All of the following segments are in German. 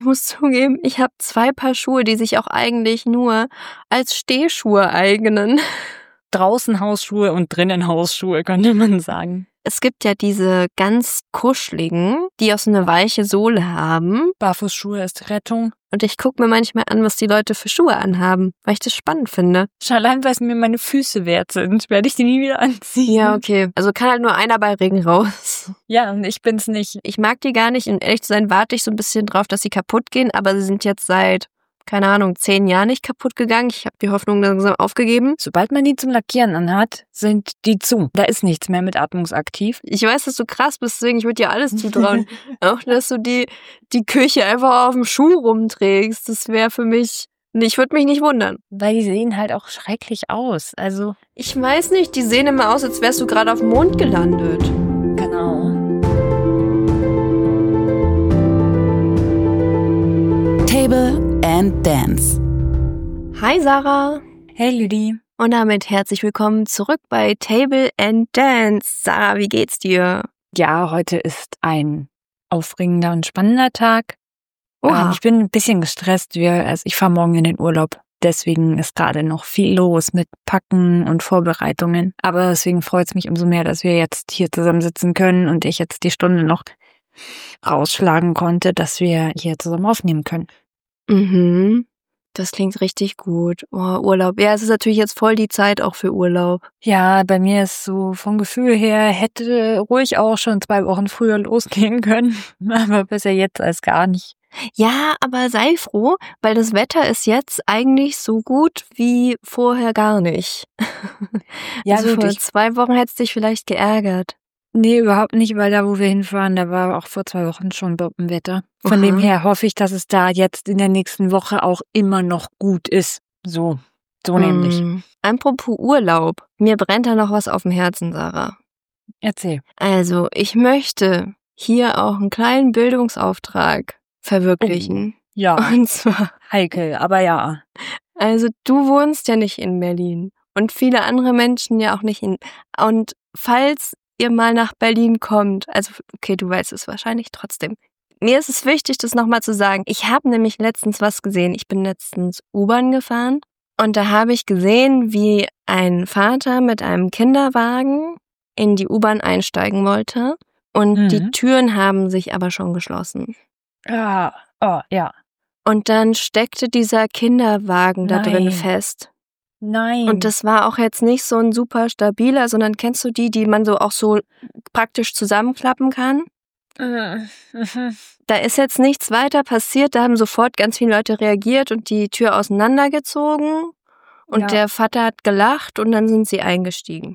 Ich muss zugeben, ich habe 2 Paar Schuhe, die sich auch eigentlich nur als Stehschuhe eignen. Draußen Hausschuhe und drinnen Hausschuhe, könnte man sagen. Es gibt ja diese ganz kuscheligen, die auch so eine weiche Sohle haben. Barfußschuhe ist Rettung. Und ich gucke mir manchmal an, was die Leute für Schuhe anhaben, weil ich das spannend finde. Schon allein, weil es mir meine Füße wert sind, werde ich die nie wieder anziehen. Ja, okay. Also kann halt nur einer bei Regen raus. Ja, und ich bin's nicht. Ich mag die gar nicht. Um ehrlich zu sein, warte ich so ein bisschen drauf, dass sie kaputt gehen. Aber sie sind jetzt seit, keine Ahnung, 10 Jahren nicht kaputt gegangen. Ich habe die Hoffnung langsam aufgegeben. Sobald man die zum Lackieren anhat, sind die zu. Da ist nichts mehr mit atmungsaktiv. Ich weiß, dass du krass bist, deswegen ich würde dir alles zutrauen. Auch, dass du die Küche einfach auf dem Schuh rumträgst. Das wäre für mich... Ich würde mich nicht wundern. Weil die sehen halt auch schrecklich aus. Also, ich weiß nicht, die sehen immer aus, als wärst du gerade auf dem Mond gelandet. Genau. Table and Dance. Hi Sarah. Hey Lüdi. Und damit herzlich willkommen zurück bei Table and Dance. Sarah, wie geht's dir? Ja, heute ist ein aufregender und spannender Tag. Oha. Ich bin ein bisschen gestresst. Ich fahre morgen in den Urlaub. Deswegen ist gerade noch viel los mit Packen und Vorbereitungen. Aber deswegen freut es mich umso mehr, dass wir jetzt hier zusammensitzen können und ich jetzt die Stunde noch rausschlagen konnte, dass wir hier zusammen aufnehmen können. Mhm. Das klingt richtig gut. Oh, Urlaub. Ja, es ist natürlich jetzt voll die Zeit auch für Urlaub. Ja, bei mir ist so vom Gefühl her, hätte ruhig auch schon 2 Wochen früher losgehen können. Aber besser jetzt als gar nicht. Ja, aber sei froh, weil das Wetter ist jetzt eigentlich so gut wie vorher gar nicht. Ja, also wirklich. vor 2 Wochen hättest du dich vielleicht geärgert. Nee, überhaupt nicht, weil da, wo wir hinfahren, da war auch vor 2 Wochen schon Bombenwetter. Von dem her hoffe ich, dass es da jetzt in der nächsten Woche auch immer noch gut ist. So nämlich. Apropos Urlaub, mir brennt da noch was auf dem Herzen, Sarah. Erzähl. Also, ich möchte hier auch einen kleinen Bildungsauftrag verwirklichen. Oh, ja. Und zwar heikel, aber ja. Also, du wohnst ja nicht in Berlin und viele andere Menschen ja auch nicht und falls ihr mal nach Berlin kommt, also okay, du weißt es wahrscheinlich trotzdem. Mir ist es wichtig, das nochmal zu sagen. Ich habe nämlich letztens was gesehen. Ich bin letztens U-Bahn gefahren und da habe ich gesehen, wie ein Vater mit einem Kinderwagen in die U-Bahn einsteigen wollte und die Türen haben sich aber schon geschlossen. Ja, oh, ja. Und dann steckte dieser Kinderwagen da drin fest. Nein. Und das war auch jetzt nicht so ein super stabiler, sondern kennst du die man so auch so praktisch zusammenklappen kann? Da ist jetzt nichts weiter passiert, da haben sofort ganz viele Leute reagiert und die Tür auseinandergezogen und der Vater hat gelacht und dann sind sie eingestiegen.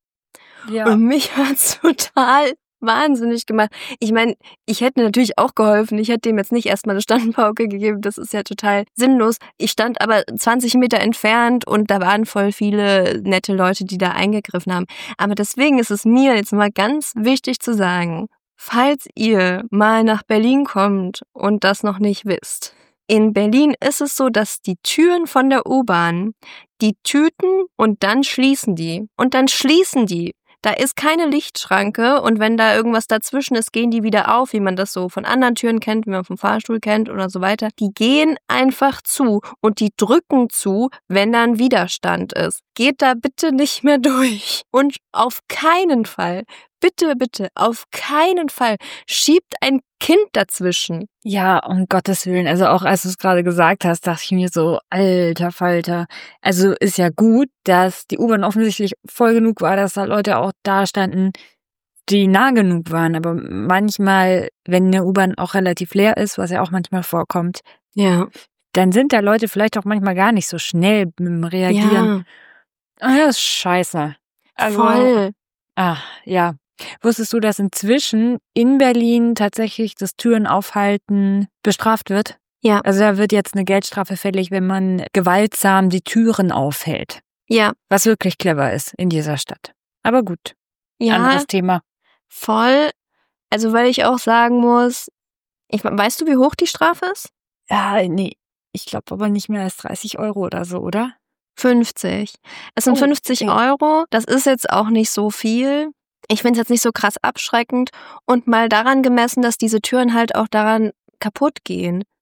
Ja. Und mich hat's total wahnsinnig gemacht. Ich meine, ich hätte natürlich auch geholfen. Ich hätte dem jetzt nicht erstmal eine Standpauke gegeben. Das ist ja total sinnlos. Ich stand aber 20 Meter entfernt und da waren voll viele nette Leute, die da eingegriffen haben. Aber deswegen ist es mir jetzt mal ganz wichtig zu sagen, falls ihr mal nach Berlin kommt und das noch nicht wisst. In Berlin ist es so, dass die Türen von der U-Bahn, die tüten und dann schließen die. Und dann schließen die. Da ist keine Lichtschranke und wenn da irgendwas dazwischen ist, gehen die wieder auf, wie man das so von anderen Türen kennt, wie man vom Fahrstuhl kennt oder so weiter. Die gehen einfach zu und die drücken zu, wenn da ein Widerstand ist. Geht da bitte nicht mehr durch. Und auf keinen Fall, bitte, auf keinen Fall schiebt ein Kind dazwischen. Ja, um Gottes Willen. Also auch als du es gerade gesagt hast, dachte ich mir so, alter Falter. Also ist ja gut, dass die U-Bahn offensichtlich voll genug war, dass da Leute auch da standen, die nah genug waren. Aber manchmal, wenn eine U-Bahn auch relativ leer ist, was ja auch manchmal vorkommt, dann sind da Leute vielleicht auch manchmal gar nicht so schnell mit dem Reagieren. Ja. Das ist scheiße. Also, voll. Ja. Wusstest du, dass inzwischen in Berlin tatsächlich das Türen aufhalten bestraft wird? Ja. Also da wird jetzt eine Geldstrafe fällig, wenn man gewaltsam die Türen aufhält. Ja. Was wirklich clever ist in dieser Stadt. Aber gut. Ja. Anderes Thema. Voll. Also weil ich auch sagen muss, weißt du, wie hoch die Strafe ist? Ja, nee. Ich glaube aber nicht mehr als 30 € oder so, oder? 50. Es sind 50 €. Das ist jetzt auch nicht so viel. Ich finde es jetzt nicht so krass abschreckend und mal daran gemessen, dass diese Türen halt auch daran kaputt gehen.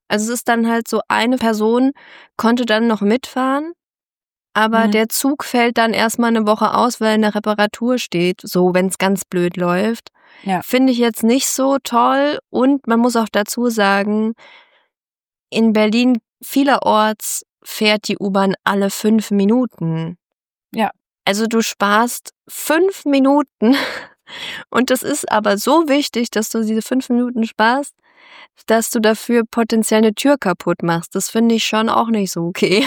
Also es ist dann halt so, eine Person konnte dann noch mitfahren, aber der Zug fällt dann erstmal eine Woche aus, weil er in der Reparatur steht, so wenn es ganz blöd läuft. Ja. Finde ich jetzt nicht so toll. Und man muss auch dazu sagen, in Berlin vielerorts fährt die U-Bahn alle 5 Minuten. Ja. Also du sparst 5 Minuten und das ist aber so wichtig, dass du diese 5 Minuten sparst, dass du dafür potenziell eine Tür kaputt machst. Das finde ich schon auch nicht so okay.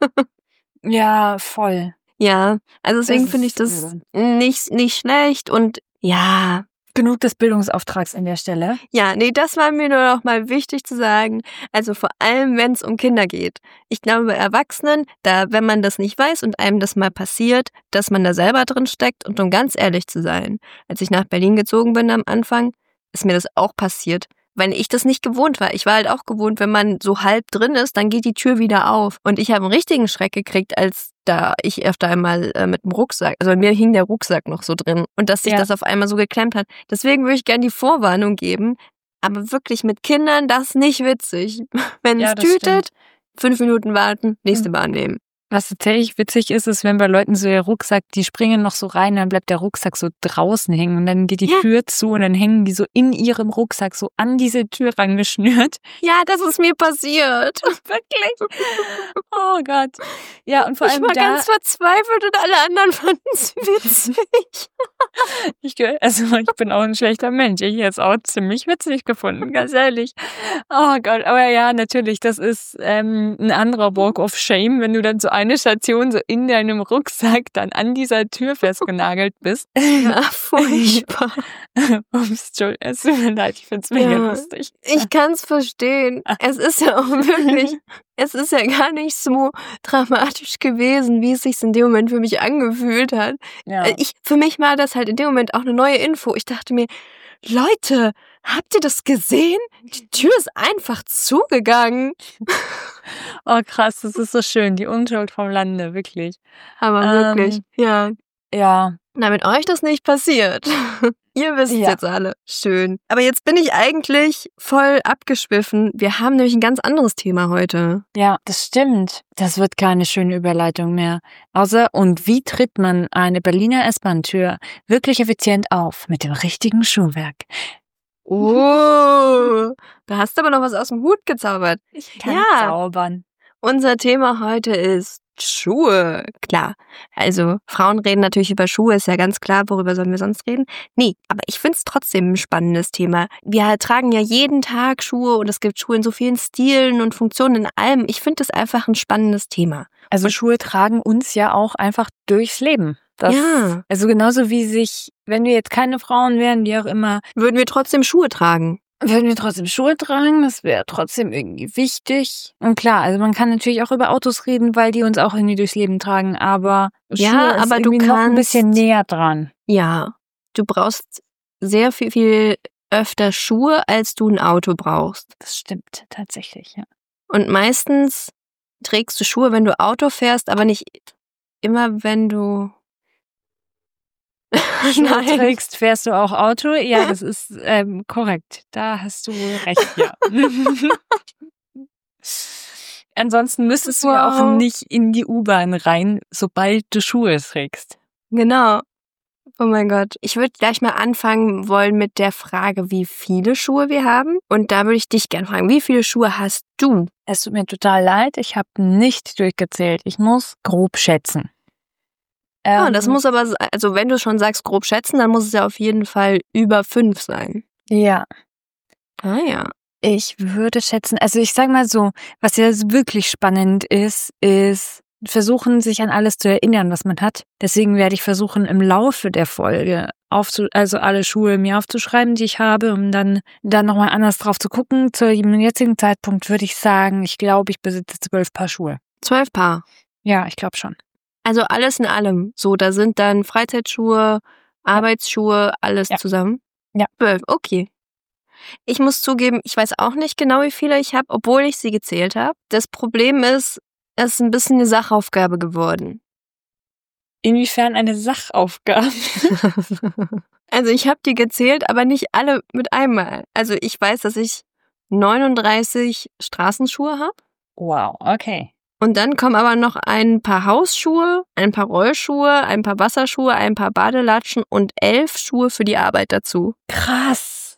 Ja, voll. Ja, also deswegen Das finde ich ist das übel. nicht schlecht und ja, Genug des Bildungsauftrags an der Stelle. ja, nee, das war mir nur noch mal wichtig zu sagen. Also vor allem, wenn es um Kinder geht. Ich glaube, bei Erwachsenen, wenn man das nicht weiß und einem das mal passiert, dass man da selber drin steckt und um ganz ehrlich zu sein, als ich nach Berlin gezogen bin am Anfang, ist mir das auch passiert, weil ich das nicht gewohnt war. Ich war halt auch gewohnt, wenn man so halb drin ist, dann geht die Tür wieder auf. Und ich habe einen richtigen Schreck gekriegt, als da ich öfter einmal mit dem Rucksack, also bei mir hing der Rucksack noch so drin und dass sich das auf einmal so geklemmt hat. Deswegen würde ich gerne die Vorwarnung geben, aber wirklich mit Kindern, das ist nicht witzig. Wenn es Ja, das tütet, stimmt. 5 Minuten warten, nächste Bahn nehmen. Was tatsächlich witzig ist, ist, wenn bei Leuten so der Rucksack, die springen noch so rein, dann bleibt der Rucksack so draußen hängen und dann geht die Tür zu und dann hängen die so in ihrem Rucksack so an diese Tür rangeschnürt. Ja, das ist mir passiert. Wirklich? Oh Gott. Ja, und vor Ich allem war da, ganz verzweifelt und alle anderen fanden es witzig. ich bin auch ein schlechter Mensch. Ich hätte es auch ziemlich witzig gefunden, ganz ehrlich. Oh Gott, aber ja, natürlich, das ist ein anderer Walk of Shame, wenn du dann so eine Station so in deinem Rucksack dann an dieser Tür festgenagelt bist. Ja, furchtbar. Ups, Entschuldigung, es tut mir leid, ich finde es mega lustig. Ich kann es verstehen. Es ist ja auch wirklich, es ist ja gar nicht so dramatisch gewesen, wie es sich in dem Moment für mich angefühlt hat. Ja. Für mich war das halt in dem Moment auch eine neue Info. Ich dachte mir, Leute, habt ihr das gesehen? Die Tür ist einfach zugegangen. Oh krass, das ist so schön, die Unschuld vom Lande, wirklich. Aber wirklich, ja. Ja. Damit euch das nicht passiert. Ihr wisst es jetzt alle. Schön. Aber jetzt bin ich eigentlich voll abgeschwiffen. Wir haben nämlich ein ganz anderes Thema heute. Ja, das stimmt. Das wird keine schöne Überleitung mehr. Und wie tritt man eine Berliner S-Bahn-Tür wirklich effizient auf? Mit dem richtigen Schuhwerk. Oh, da hast du aber noch was aus dem Hut gezaubert. Ich kann zaubern. Unser Thema heute ist Schuhe. Klar, also Frauen reden natürlich über Schuhe, ist ja ganz klar, worüber sollen wir sonst reden? Nee, aber ich find's trotzdem ein spannendes Thema. Wir tragen ja jeden Tag Schuhe und es gibt Schuhe in so vielen Stilen und Funktionen, in allem. Ich finde das einfach ein spannendes Thema. Also Schuhe tragen uns ja auch einfach durchs Leben. Also genauso wie wenn wir jetzt keine Frauen wären, wie auch immer, würden wir trotzdem Schuhe tragen. Würden wir trotzdem Schuhe tragen, das wäre trotzdem irgendwie wichtig. Und klar, also man kann natürlich auch über Autos reden, weil die uns auch irgendwie durchs Leben tragen, aber Schuhe ist irgendwie noch ein bisschen näher dran. Ja, du brauchst sehr viel öfter Schuhe, als du ein Auto brauchst. Das stimmt tatsächlich, ja. Und meistens trägst du Schuhe, wenn du Auto fährst, aber nicht immer, wenn du Schuhe trägst, fährst du auch Auto? Ja, das ist korrekt. Da hast du recht, ja. Ansonsten müsstest du ja auch nicht in die U-Bahn rein, sobald du Schuhe trägst. Genau. Oh mein Gott. Ich würde gleich mal anfangen wollen mit der Frage, wie viele Schuhe wir haben. Und da würde ich dich gerne fragen, wie viele Schuhe hast du? Es tut mir total leid, ich habe nicht durchgezählt. Ich muss grob schätzen. Das muss aber, also wenn du schon sagst grob schätzen, dann muss es ja auf jeden Fall über 5 sein. Ja. Ah ja. Ich würde schätzen, also ich sag mal so, was ja wirklich spannend ist versuchen, sich an alles zu erinnern, was man hat. Deswegen werde ich versuchen, im Laufe der Folge alle Schuhe mir aufzuschreiben, die ich habe, um dann nochmal anders drauf zu gucken. Zu dem jetzigen Zeitpunkt würde ich sagen, ich glaube, ich besitze 12 Paar Schuhe. 12 Paar? Ja, ich glaube schon. Also alles in allem. So, da sind dann Freizeitschuhe, Arbeitsschuhe, alles zusammen? Ja. 12, okay. Ich muss zugeben, ich weiß auch nicht genau, wie viele ich habe, obwohl ich sie gezählt habe. Das Problem ist, es ist ein bisschen eine Sachaufgabe geworden. Inwiefern eine Sachaufgabe? Also ich habe die gezählt, aber nicht alle mit einmal. Also ich weiß, dass ich 39 Straßenschuhe habe. Wow, okay. Und dann kommen aber noch ein paar Hausschuhe, ein paar Rollschuhe, ein paar Wasserschuhe, ein paar Badelatschen und 11 Schuhe für die Arbeit dazu. Krass.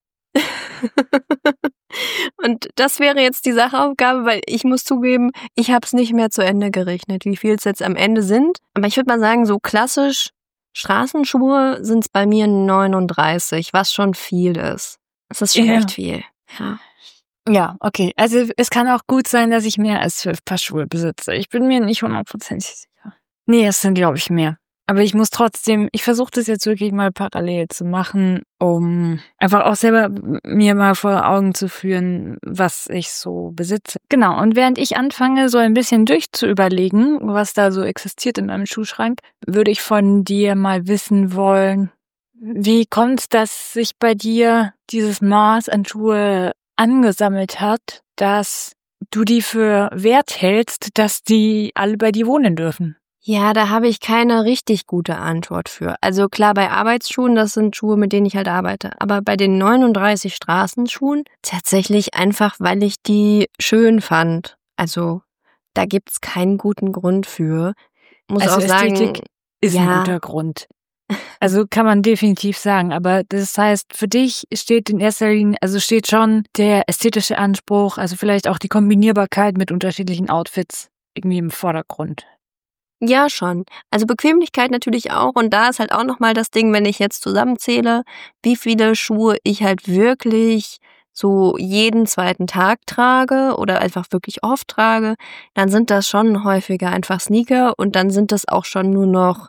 Und das wäre jetzt die Sachaufgabe, weil ich muss zugeben, ich habe es nicht mehr zu Ende gerechnet, wie viel es jetzt am Ende sind. Aber ich würde mal sagen, so klassisch Straßenschuhe sind es bei mir 39, was schon viel ist. Das ist schon echt viel. Ja. Ja, okay. Also es kann auch gut sein, dass ich mehr als 12 Paar Schuhe besitze. Ich bin mir nicht 100% sicher. Nee, es sind, glaube ich, mehr. Aber ich muss trotzdem, ich versuche das jetzt wirklich mal parallel zu machen, um einfach auch selber mir mal vor Augen zu führen, was ich so besitze. Genau, und während ich anfange, so ein bisschen durchzuüberlegen, was da so existiert in meinem Schuhschrank, würde ich von dir mal wissen wollen, wie kommt es, dass sich bei dir dieses Maß an Schuhe angesammelt hat, dass du die für wert hältst, dass die alle bei dir wohnen dürfen? Ja, da habe ich keine richtig gute Antwort für. Also klar, bei Arbeitsschuhen, das sind Schuhe, mit denen ich halt arbeite. Aber bei den 39 Straßenschuhen tatsächlich einfach, weil ich die schön fand. Also da gibt's keinen guten Grund für. Muss Also auch sagen, Ästhetik ist ein guter Grund. Also kann man definitiv sagen, aber das heißt, für dich steht in erster Linie, also steht schon der ästhetische Anspruch, also vielleicht auch die Kombinierbarkeit mit unterschiedlichen Outfits irgendwie im Vordergrund. Ja, schon. Also Bequemlichkeit natürlich auch. Und da ist halt auch nochmal das Ding, wenn ich jetzt zusammenzähle, wie viele Schuhe ich halt wirklich so jeden zweiten Tag trage oder einfach wirklich oft trage, dann sind das schon häufiger einfach Sneaker und dann sind das auch schon nur noch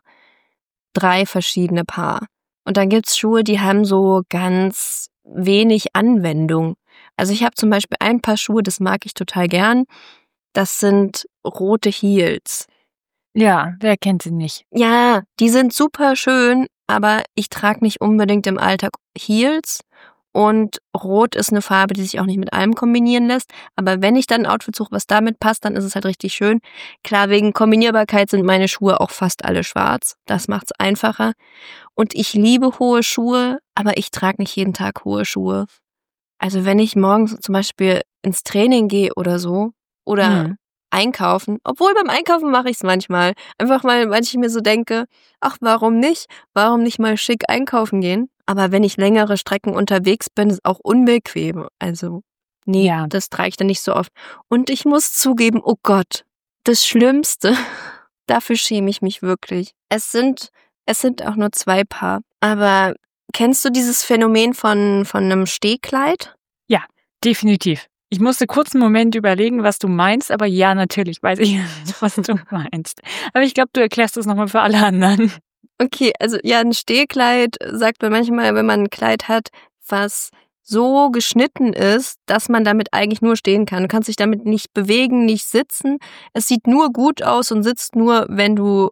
3 verschiedene Paar. Und dann gibt's Schuhe, die haben so ganz wenig Anwendung. Also ich habe zum Beispiel ein Paar Schuhe, das mag ich total gern. Das sind rote Heels. Ja, wer kennt sie nicht? Ja, die sind super schön, aber ich trage nicht unbedingt im Alltag Heels. Und Rot ist eine Farbe, die sich auch nicht mit allem kombinieren lässt. Aber wenn ich dann ein Outfit suche, was damit passt, dann ist es halt richtig schön. Klar, wegen Kombinierbarkeit sind meine Schuhe auch fast alle schwarz. Das macht's einfacher. Und ich liebe hohe Schuhe, aber ich trage nicht jeden Tag hohe Schuhe. Also wenn ich morgens zum Beispiel ins Training gehe oder so, oder einkaufen, obwohl beim Einkaufen mache ich es manchmal. Einfach mal, weil ich mir so denke, ach, warum nicht? Warum nicht mal schick einkaufen gehen? Aber wenn ich längere Strecken unterwegs bin, ist auch unbequem. Also, nee, das trage ich dann nicht so oft. Und ich muss zugeben, oh Gott, das Schlimmste, dafür schäme ich mich wirklich. Es sind auch nur 2 Paar. Aber kennst du dieses Phänomen von einem Stehkleid? Ja, definitiv. Ich musste kurz einen Moment überlegen, was du meinst, aber ja, natürlich weiß ich, was du meinst. Aber ich glaube, du erklärst das nochmal für alle anderen. Okay, also ja, ein Stehkleid sagt man manchmal, wenn man ein Kleid hat, was so geschnitten ist, dass man damit eigentlich nur stehen kann. Du kannst dich damit nicht bewegen, nicht sitzen. Es sieht nur gut aus und sitzt nur, wenn du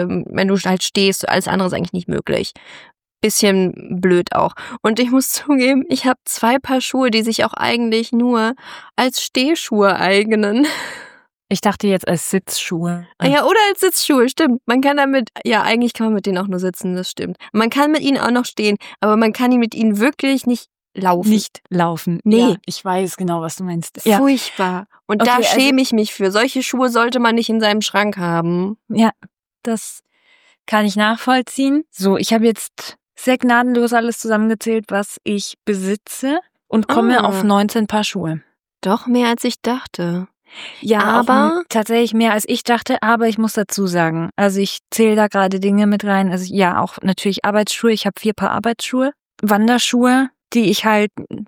halt stehst. Alles andere ist eigentlich nicht möglich. Bisschen blöd auch. Und ich muss zugeben, ich habe 2 Paar Schuhe, die sich auch eigentlich nur als Stehschuhe eignen. Ich dachte jetzt als Sitzschuhe. Ja, oder als Sitzschuhe, stimmt. Man kann damit, ja, eigentlich kann man mit denen auch nur sitzen, das stimmt. Man kann mit ihnen auch noch stehen, aber man kann mit ihnen wirklich nicht laufen. Nicht laufen. Nee. Ja, ich weiß genau, was du meinst. Ja. Furchtbar. Und okay, da schäme ich mich für. Solche Schuhe sollte man nicht in seinem Schrank haben. Ja, das kann ich nachvollziehen. So, ich habe jetzt sehr gnadenlos alles zusammengezählt, was ich besitze und komme auf 19 Paar Schuhe. Doch mehr als ich dachte. Ja, aber tatsächlich mehr als ich dachte, aber ich muss dazu sagen, also ich zähle da gerade Dinge mit rein, also ja, auch natürlich Arbeitsschuhe, ich habe 4 Paar Arbeitsschuhe, Wanderschuhe, die ich halt,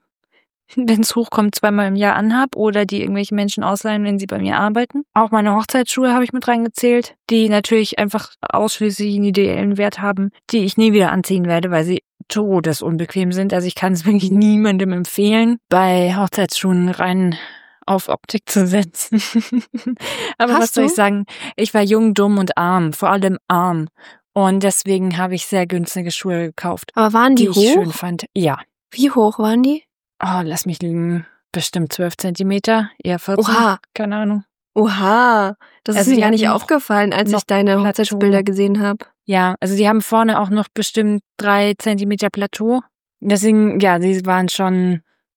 wenn es hochkommt, 2-mal im Jahr anhab oder die irgendwelche Menschen ausleihen, wenn sie bei mir arbeiten. Auch meine Hochzeitsschuhe habe ich mit reingezählt, die natürlich einfach ausschließlich einen ideellen Wert haben, die ich nie wieder anziehen werde, weil sie todesunbequem sind. Also ich kann es wirklich niemandem empfehlen, bei Hochzeitsschuhen rein auf Optik zu setzen. Aber was soll ich sagen? Ich war jung, dumm und arm, vor allem arm. Und deswegen habe ich sehr günstige Schuhe gekauft. Aber waren die hoch? Ich schön fand. Ja. Wie hoch waren die? Oh, lass mich liegen. Bestimmt 12 Zentimeter, eher 14. Oha. Keine Ahnung. Oha. Das ist mir gar nicht aufgefallen, als ich deine Hochzeitsbilder gesehen habe. Ja, also die haben vorne auch noch bestimmt 3 Zentimeter Plateau. Deswegen, ja, die waren schon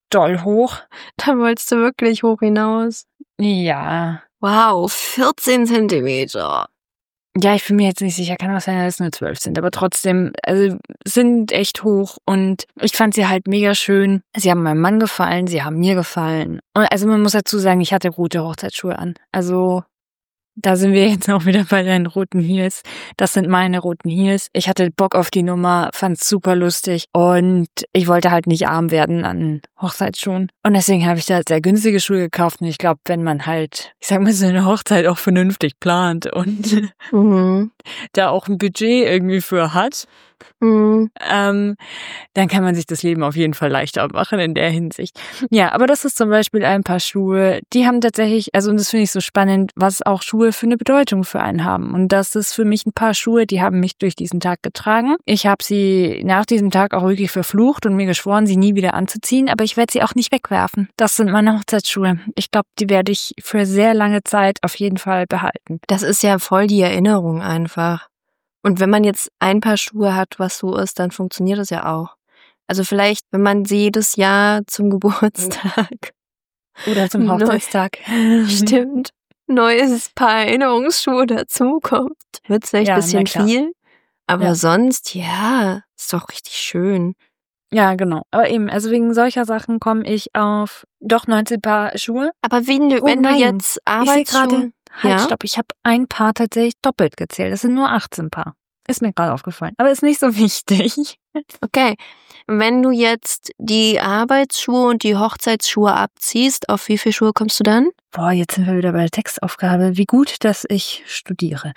doll hoch. Da wolltest du wirklich hoch hinaus. Ja. Wow, 14 Zentimeter. Ja, ich bin mir jetzt nicht sicher, kann auch sein, dass es nur 12 sind, aber trotzdem, also sind echt hoch und ich fand sie halt mega schön. Sie haben meinem Mann gefallen, sie haben mir gefallen. Und also man muss dazu sagen, ich hatte rote Hochzeitsschuhe an. Also da sind wir jetzt auch wieder bei deinen roten Heels. Das sind meine roten Heels. Ich hatte Bock auf die Nummer, fand's super lustig und ich wollte halt nicht arm werden an Hochzeitsschuhen. Und deswegen habe ich da sehr günstige Schuhe gekauft und ich glaube, wenn man halt, ich sag mal, so eine Hochzeit auch vernünftig plant und da auch ein Budget irgendwie für hat, dann kann man sich das Leben auf jeden Fall leichter machen in der Hinsicht. Ja, aber das ist zum Beispiel ein paar Schuhe, die haben tatsächlich, also und das finde ich so spannend, was auch Schuhe für eine Bedeutung für einen haben. Und das ist für mich ein paar Schuhe, die haben mich durch diesen Tag getragen. Ich habe sie nach diesem Tag auch wirklich verflucht und mir geschworen, sie nie wieder anzuziehen, aber ich werde sie auch nicht wegwerfen. Das sind meine Hochzeitsschuhe. Ich glaube, die werde ich für sehr lange Zeit auf jeden Fall behalten. Das ist ja voll die Erinnerung einfach. Und wenn man jetzt ein paar Schuhe hat, was so ist, dann funktioniert das ja auch. Also vielleicht, wenn man sie jedes Jahr zum Geburtstag oder zum Hochzeitstag. Stimmt. Neues Paar Erinnerungsschuhe dazukommt. Wird vielleicht ein bisschen viel, aber sonst, ja, ist doch richtig schön. Ja, genau. Aber eben, also wegen solcher Sachen komme ich auf doch 19 Paar Schuhe. Aber wenn du jetzt Arbeitsschuhe... Stopp, ich habe ein Paar tatsächlich doppelt gezählt. Das sind nur 18 Paar. Ist mir gerade aufgefallen. Aber ist nicht so wichtig. Okay. Wenn du jetzt die Arbeitsschuhe und die Hochzeitsschuhe abziehst, auf wie viele Schuhe kommst du dann? Boah, jetzt sind wir wieder bei der Textaufgabe. Wie gut, dass ich studiere.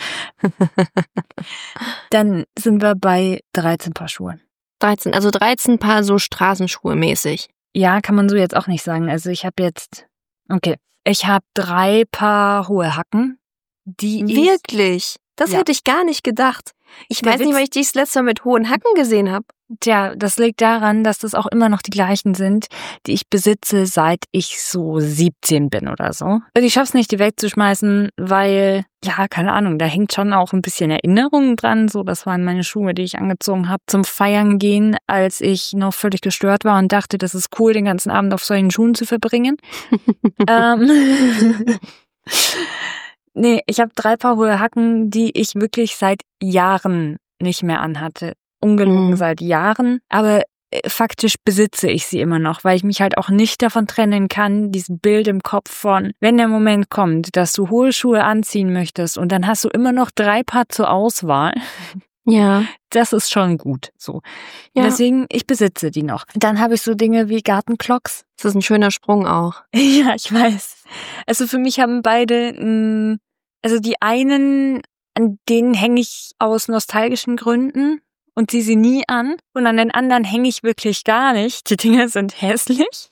Dann sind wir bei 13 Paar Schuhe. 13 Paar so Straßenschuhe mäßig. Ja, kann man so jetzt auch nicht sagen. Also ich habe 3 Paar hohe Hacken, die Wirklich? Das hätte ich gar nicht gedacht. Ich weiß nicht, weil ich dich das letzte Mal mit hohen Hacken gesehen habe. Tja, das liegt daran, dass das auch immer noch die gleichen sind, die ich besitze, seit ich so 17 bin oder so. Und ich schaff's nicht, die wegzuschmeißen, weil, ja, keine Ahnung, da hängt schon auch ein bisschen Erinnerung dran. So, das waren meine Schuhe, die ich angezogen habe zum Feiern gehen, als ich noch völlig gestört war und dachte, das ist cool, den ganzen Abend auf solchen Schuhen zu verbringen. Nee, ich habe 3 Paar hohe Hacken, die ich wirklich seit Jahren nicht mehr anhatte. Ungelogen seit Jahren, aber faktisch besitze ich sie immer noch, weil ich mich halt auch nicht davon trennen kann, dieses Bild im Kopf von, wenn der Moment kommt, dass du hohe Schuhe anziehen möchtest und dann hast du immer noch 3 Paar zur Auswahl. Ja. Das ist schon gut, so. Ja. Deswegen, ich besitze die noch. Dann habe ich so Dinge wie Gartenclocks. Das ist ein schöner Sprung auch. Ja, ich weiß. Also für mich haben beide, also die einen, an denen hänge ich aus nostalgischen Gründen und ziehe sie nie an. Und an den anderen hänge ich wirklich gar nicht. Die Dinger sind hässlich.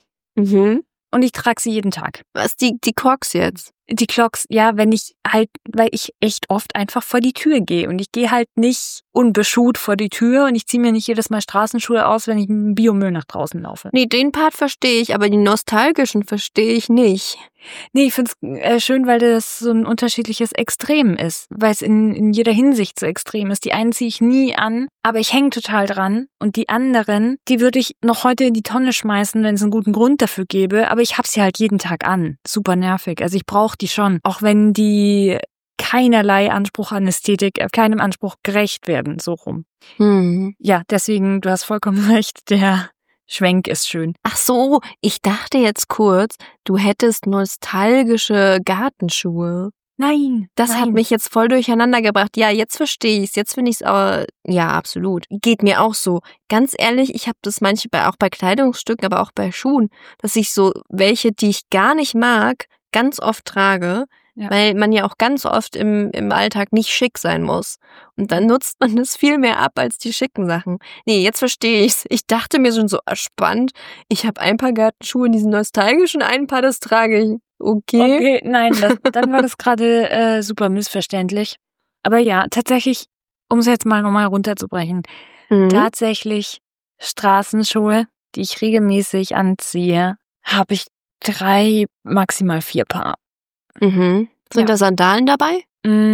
Und ich trage sie jeden Tag. Was, die Crocs jetzt? Die Clocks, ja, weil ich echt oft einfach vor die Tür gehe. Und ich gehe halt nicht unbeschuht vor die Tür und ich ziehe mir nicht jedes Mal Straßenschuhe aus, wenn ich mit dem Biomüll nach draußen laufe. Nee, den Part verstehe ich, aber die nostalgischen verstehe ich nicht. Nee, ich find's schön, weil das so ein unterschiedliches Extrem ist, weil es in jeder Hinsicht so extrem ist. Die einen ziehe ich nie an, aber ich hänge total dran und die anderen, die würde ich noch heute in die Tonne schmeißen, wenn es einen guten Grund dafür gäbe, aber ich hab sie halt jeden Tag an. Super nervig. Also ich brauche die schon, auch wenn die keinerlei Anspruch an Ästhetik, keinem Anspruch gerecht werden, so rum. Ja, deswegen, du hast vollkommen recht, der Schwenk ist schön. Ach so, ich dachte jetzt kurz, du hättest nostalgische Gartenschuhe. Nein. Das hat mich jetzt voll durcheinander gebracht. Ja, jetzt verstehe ich's. Jetzt finde ich's aber, ja, absolut. Geht mir auch so. Ganz ehrlich, ich habe das manchmal auch bei Kleidungsstücken, aber auch bei Schuhen, dass ich so welche, die ich gar nicht mag, ganz oft trage, weil man ja auch ganz oft im Alltag nicht schick sein muss. Und dann nutzt man das viel mehr ab als die schicken Sachen. Nee, jetzt verstehe ich's. Ich dachte mir schon so, spannend, ich habe ein paar Gartenschuhe, die sind nostalgisch und ein paar, das trage ich. Okay, nein, dann war das gerade super missverständlich. Aber ja, tatsächlich, um es jetzt mal nochmal runterzubrechen, tatsächlich Straßenschuhe, die ich regelmäßig anziehe, habe ich 3, maximal 4 Paar. Sind da Sandalen dabei?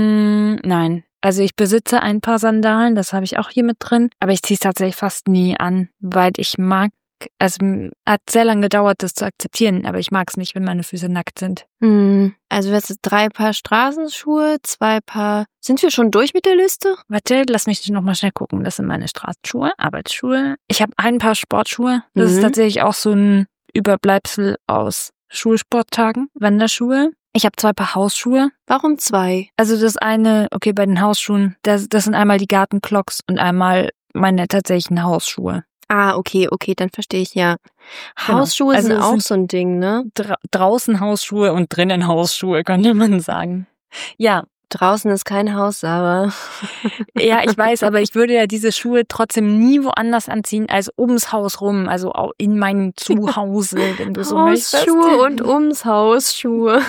Nein. Also ich besitze ein paar Sandalen, das habe ich auch hier mit drin, aber ich ziehe es tatsächlich fast nie an, weil ich mag Also hat sehr lange gedauert, das zu akzeptieren, aber ich mag es nicht, wenn meine Füße nackt sind. Also jetzt 3 Paar Straßenschuhe, 2 Paar. Sind wir schon durch mit der Liste? Warte, lass mich noch mal schnell gucken. Das sind meine Straßenschuhe, Arbeitsschuhe. Ich habe ein Paar Sportschuhe. Das ist tatsächlich auch so ein Überbleibsel aus Schulsporttagen, Wanderschuhe. Ich habe 2 Paar Hausschuhe. Warum 2? Also das eine, okay, bei den Hausschuhen, das sind einmal die Gartenclocks und einmal meine tatsächlichen Hausschuhe. Ah, okay, dann verstehe ich, ja. Genau. Hausschuhe Also sind es auch sind so ein Ding, ne? Draußen Hausschuhe und drinnen Hausschuhe, könnte man sagen. Ja. Draußen ist kein Haus, aber... Ja, ich weiß, aber ich würde ja diese Schuhe trotzdem nie woanders anziehen als ums Haus rum, also auch in meinem Zuhause, wenn du so möchtest. Hausschuhe und ums Haus Schuhe.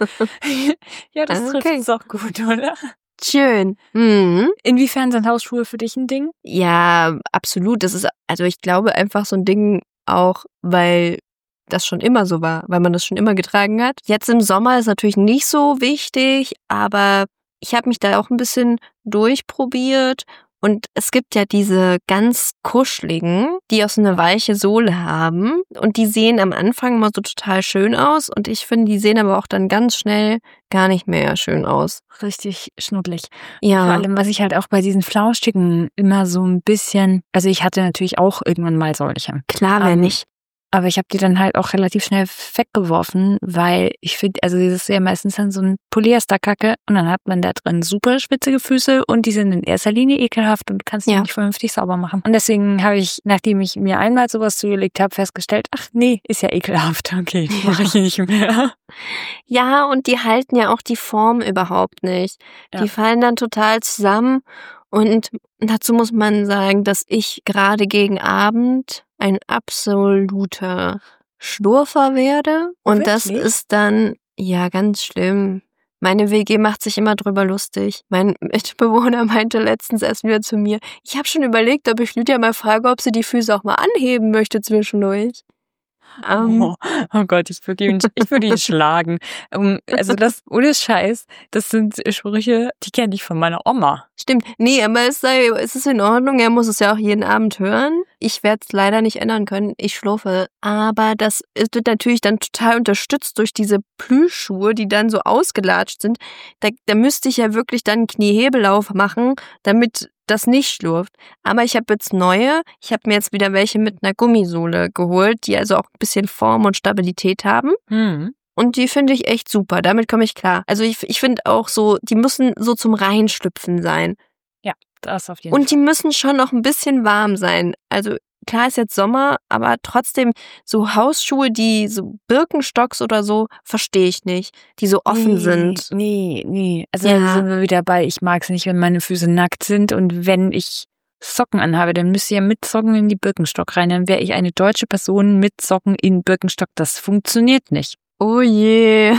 Ja, das trifft es auch gut, oder? Schön. Inwiefern sind Hausschuhe für dich ein Ding? Ja, absolut. Das ist, also ich glaube einfach so ein Ding auch, weil das schon immer so war, weil man das schon immer getragen hat. Jetzt im Sommer ist natürlich nicht so wichtig, aber ich habe mich da auch ein bisschen durchprobiert. Und es gibt ja diese ganz kuscheligen, die auch so eine weiche Sohle haben. Und die sehen am Anfang immer so total schön aus. Und ich finde, die sehen aber auch dann ganz schnell gar nicht mehr schön aus. Richtig schnuddelig. Ja. Vor allem, was ich halt auch bei diesen Flauschigen immer so ein bisschen, also ich hatte natürlich auch irgendwann mal solche. Klar, wer nicht. Aber ich habe die dann halt auch relativ schnell weggeworfen, weil ich finde, also das ist ja meistens dann so ein Polyesterkacke und dann hat man da drin super schwitzige Füße und die sind in erster Linie ekelhaft und kannst die nicht vernünftig sauber machen. Und deswegen habe ich, nachdem ich mir einmal sowas zugelegt habe, festgestellt, ach nee, ist ja ekelhaft, okay, mache ich nicht mehr. Ja, und die halten ja auch die Form überhaupt nicht. Ja. Die fallen dann total zusammen. Und dazu muss man sagen, dass ich gerade gegen Abend ein absoluter Schlurfer werde. Und das ist dann, ja, ganz schlimm. Meine WG macht sich immer drüber lustig. Mein Mitbewohner meinte letztens erst wieder zu mir, ich habe schon überlegt, ob ich Lydia mal frage, ob sie die Füße auch mal anheben möchte zwischendurch. Oh Gott, ich würde ihn schlagen. Also das, ohne Scheiß, das sind Sprüche, die kenne ich von meiner Oma. Stimmt. Nee, aber es ist in Ordnung. Er muss es ja auch jeden Abend hören. Ich werde es leider nicht ändern können. Ich schlurfe. Aber das wird natürlich dann total unterstützt durch diese Plüschschuhe, die dann so ausgelatscht sind. Da müsste ich ja wirklich dann einen Kniehebellauf machen, damit das nicht schlurft. Aber ich habe jetzt neue. Ich habe mir jetzt wieder welche mit einer Gummisohle geholt, die also auch ein bisschen Form und Stabilität haben. Und die finde ich echt super. Damit komme ich klar. Also ich finde auch so, die müssen so zum Reinschlüpfen sein. Ja, das auf jeden Fall. Und die müssen schon noch ein bisschen warm sein. Also klar ist jetzt Sommer, aber trotzdem so Hausschuhe, die so Birkenstocks oder so, verstehe ich nicht. Die so offen sind. Nee. Also da sind wir wieder bei, ich mag es nicht, wenn meine Füße nackt sind. Und wenn ich Socken anhabe, dann müsst ihr mit Socken in die Birkenstock rein. Dann wäre ich eine deutsche Person mit Socken in Birkenstock. Das funktioniert nicht. Oh je.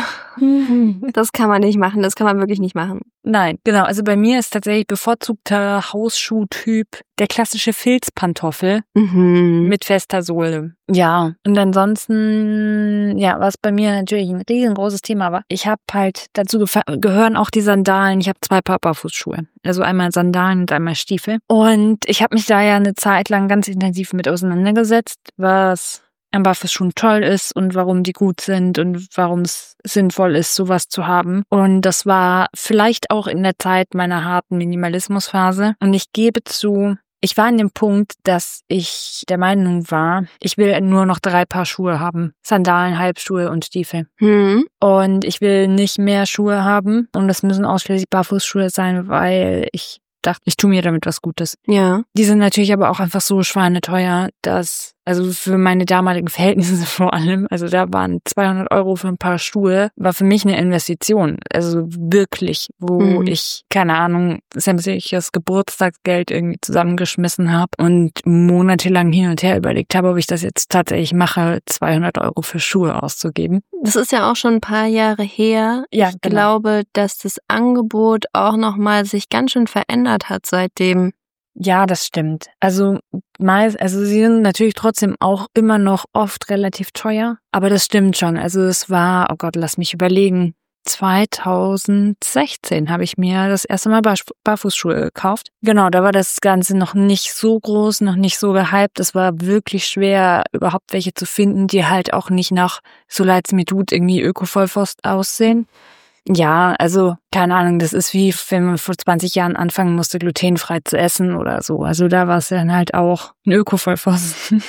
Das kann man nicht machen. Das kann man wirklich nicht machen. Nein, genau. Also bei mir ist tatsächlich bevorzugter Hausschuhtyp der klassische Filzpantoffel mit fester Sohle. Ja, und ansonsten, ja, was bei mir natürlich ein riesengroßes Thema war. Ich habe halt, dazu gehören auch die Sandalen. Ich habe 2 Paar Barfußschuhe. Also einmal Sandalen und einmal Stiefel. Und ich habe mich da ja eine Zeit lang ganz intensiv mit auseinandergesetzt, was an Barfußschuhen toll ist und warum die gut sind und warum es sinnvoll ist, sowas zu haben. Und das war vielleicht auch in der Zeit meiner harten Minimalismusphase. Und ich gebe zu, ich war an dem Punkt, dass ich der Meinung war, ich will nur noch 3 Paar Schuhe haben. Sandalen, Halbschuhe und Stiefel. Und ich will nicht mehr Schuhe haben. Und das müssen ausschließlich Barfußschuhe sein, weil ich dachte, ich tue mir damit was Gutes. Ja. Die sind natürlich aber auch einfach so schweineteuer, dass, also für meine damaligen Verhältnisse vor allem, also da waren 200 € für ein paar Schuhe, war für mich eine Investition. Also wirklich, wo ich, keine Ahnung, sämtliches Geburtstagsgeld irgendwie zusammengeschmissen habe und monatelang hin und her überlegt habe, ob ich das jetzt tatsächlich mache, 200 € für Schuhe auszugeben. Das ist ja auch schon ein paar Jahre her. Ja, ich glaube, dass das Angebot auch nochmal sich ganz schön verändert hat seitdem. Ja, das stimmt. Also sie sind natürlich trotzdem auch immer noch oft relativ teuer, aber das stimmt schon. Also es war, oh Gott, lass mich überlegen, 2016 habe ich mir das erste Mal Barfußschuhe gekauft. Genau, da war das Ganze noch nicht so groß, noch nicht so gehypt. Es war wirklich schwer, überhaupt welche zu finden, die halt auch nicht nach, so leid's mir tut, irgendwie Öko-Vollpfost aussehen. Ja, also, keine Ahnung, das ist wie, wenn man vor 20 Jahren anfangen musste, glutenfrei zu essen oder so. Also da war es dann halt auch ein Öko-Vollpfosten.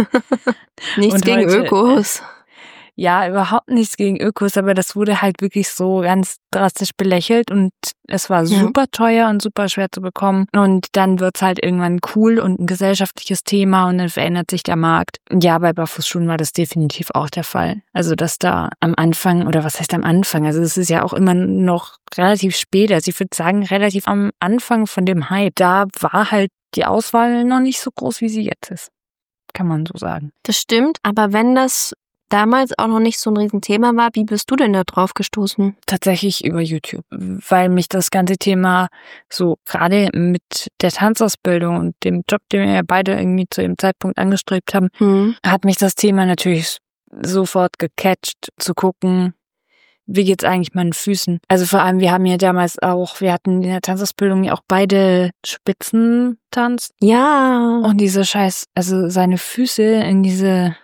Nichts Und gegen heute, Ökos. Ja, überhaupt nichts gegen Ökos, aber das wurde halt wirklich so ganz drastisch belächelt und es war super teuer und super schwer zu bekommen. Und dann wird's halt irgendwann cool und ein gesellschaftliches Thema und dann verändert sich der Markt. Ja, bei Barfußschuhen war das definitiv auch der Fall. Also, dass da am Anfang, oder was heißt am Anfang? Also, es ist ja auch immer noch relativ spät. Also, ich würde sagen, relativ am Anfang von dem Hype. Da war halt die Auswahl noch nicht so groß, wie sie jetzt ist. Kann man so sagen. Das stimmt, aber wenn das damals auch noch nicht so ein Riesenthema war, wie bist du denn da drauf gestoßen? Tatsächlich über YouTube, weil mich das ganze Thema so gerade mit der Tanzausbildung und dem Job, den wir ja beide irgendwie zu dem Zeitpunkt angestrebt haben, hat mich das Thema natürlich sofort gecatcht, zu gucken, wie geht's eigentlich meinen Füßen? Also vor allem, wir hatten in der Tanzausbildung ja auch beide Spitzentanz. Ja. Und also seine Füße in diese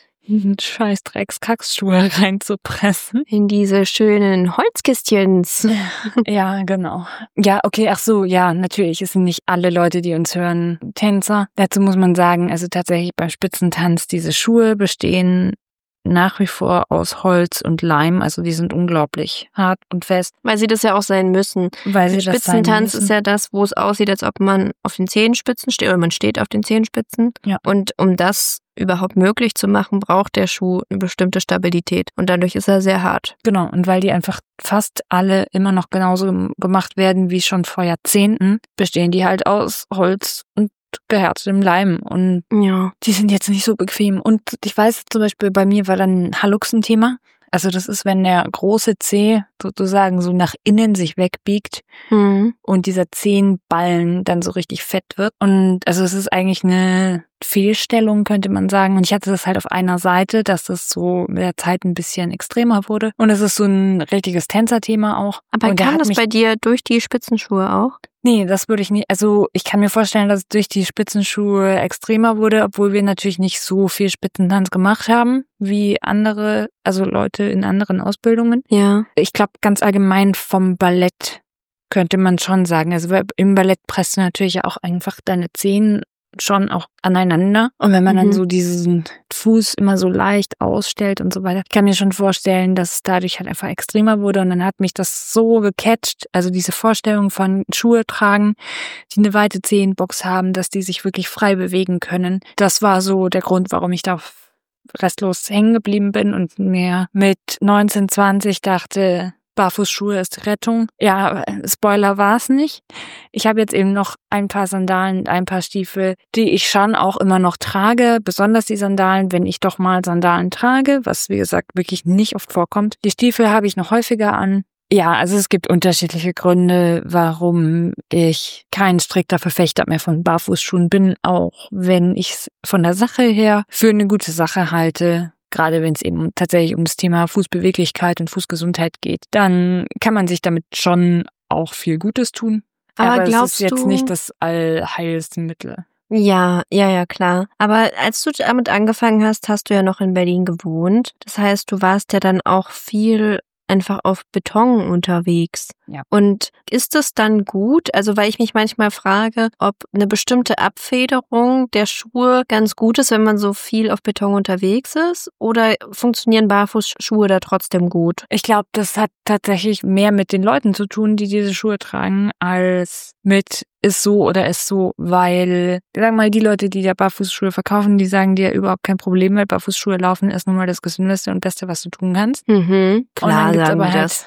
scheiß Dreckskackschuhe reinzupressen. In diese schönen Holzkistchens. Ja, genau. Ja, okay, ach so, ja, natürlich, es sind nicht alle Leute, die uns hören, Tänzer. Dazu muss man sagen, also tatsächlich beim Spitzentanz, diese Schuhe bestehen nach wie vor aus Holz und Leim, also die sind unglaublich hart und fest. Weil sie das ja auch sein müssen. Spitzentanz ist ja das, wo es aussieht, als ob man auf den Zehenspitzen steht, oder man steht auf den Zehenspitzen. Ja. Und um das überhaupt möglich zu machen, braucht der Schuh eine bestimmte Stabilität. Und dadurch ist er sehr hart. Genau, und weil die einfach fast alle immer noch genauso gemacht werden wie schon vor Jahrzehnten, bestehen die halt aus Holz und gehärtetem Leim und die sind jetzt nicht so bequem. Und ich weiß zum Beispiel, bei mir war dann Hallux ein Thema. Also das ist, wenn der große Zeh sozusagen so nach innen sich wegbiegt und dieser Zehenballen dann so richtig fett wird. Und also es ist eigentlich eine Fehlstellung, könnte man sagen. Und ich hatte das halt auf einer Seite, dass das so mit der Zeit ein bisschen extremer wurde. Und es ist so ein richtiges Tänzerthema auch. Aber kam das bei dir durch die Spitzenschuhe auch? Nee, das würde ich nicht. Also ich kann mir vorstellen, dass es durch die Spitzenschuhe extremer wurde, obwohl wir natürlich nicht so viel Spitzentanz gemacht haben wie andere, also Leute in anderen Ausbildungen. Ja. Ich glaube, ganz allgemein vom Ballett könnte man schon sagen. Also im Ballett presst du natürlich auch einfach deine Zehen schon auch aneinander. Und wenn man dann so diesen Fuß immer so leicht ausstellt und so weiter, kann mir schon vorstellen, dass es dadurch halt einfach extremer wurde. Und dann hat mich das so gecatcht, also diese Vorstellung von Schuhe tragen, die eine weite Zehenbox haben, dass die sich wirklich frei bewegen können. Das war so der Grund, warum ich da restlos hängen geblieben bin und mir mit 19, 20 dachte, Barfußschuhe ist Rettung. Ja, Spoiler war es nicht. Ich habe jetzt eben noch ein paar Sandalen und ein paar Stiefel, die ich schon auch immer noch trage. Besonders die Sandalen, wenn ich doch mal Sandalen trage, was wie gesagt wirklich nicht oft vorkommt. Die Stiefel habe ich noch häufiger an. Ja, also es gibt unterschiedliche Gründe, warum ich kein strikter Verfechter mehr von Barfußschuhen bin, auch wenn ich es von der Sache her für eine gute Sache halte. Gerade wenn es eben tatsächlich um das Thema Fußbeweglichkeit und Fußgesundheit geht, dann kann man sich damit schon auch viel Gutes tun. Aber es ist jetzt nicht das allheilste Mittel. Ja, klar. Aber als du damit angefangen hast, hast du ja noch in Berlin gewohnt. Das heißt, du warst ja dann auch viel einfach auf Beton unterwegs. Ja. Und ist es dann gut? Also, weil ich mich manchmal frage, ob eine bestimmte Abfederung der Schuhe ganz gut ist, wenn man so viel auf Beton unterwegs ist, oder funktionieren Barfußschuhe da trotzdem gut? Ich glaube, das hat tatsächlich mehr mit den Leuten zu tun, die diese Schuhe tragen, als mit ist so oder ist so, weil, sagen wir mal, die Leute, die da Barfußschuhe verkaufen, die sagen dir überhaupt kein Problem, weil Barfußschuhe laufen ist nun mal das Gesündeste und Beste, was du tun kannst. Klar sagen wir das.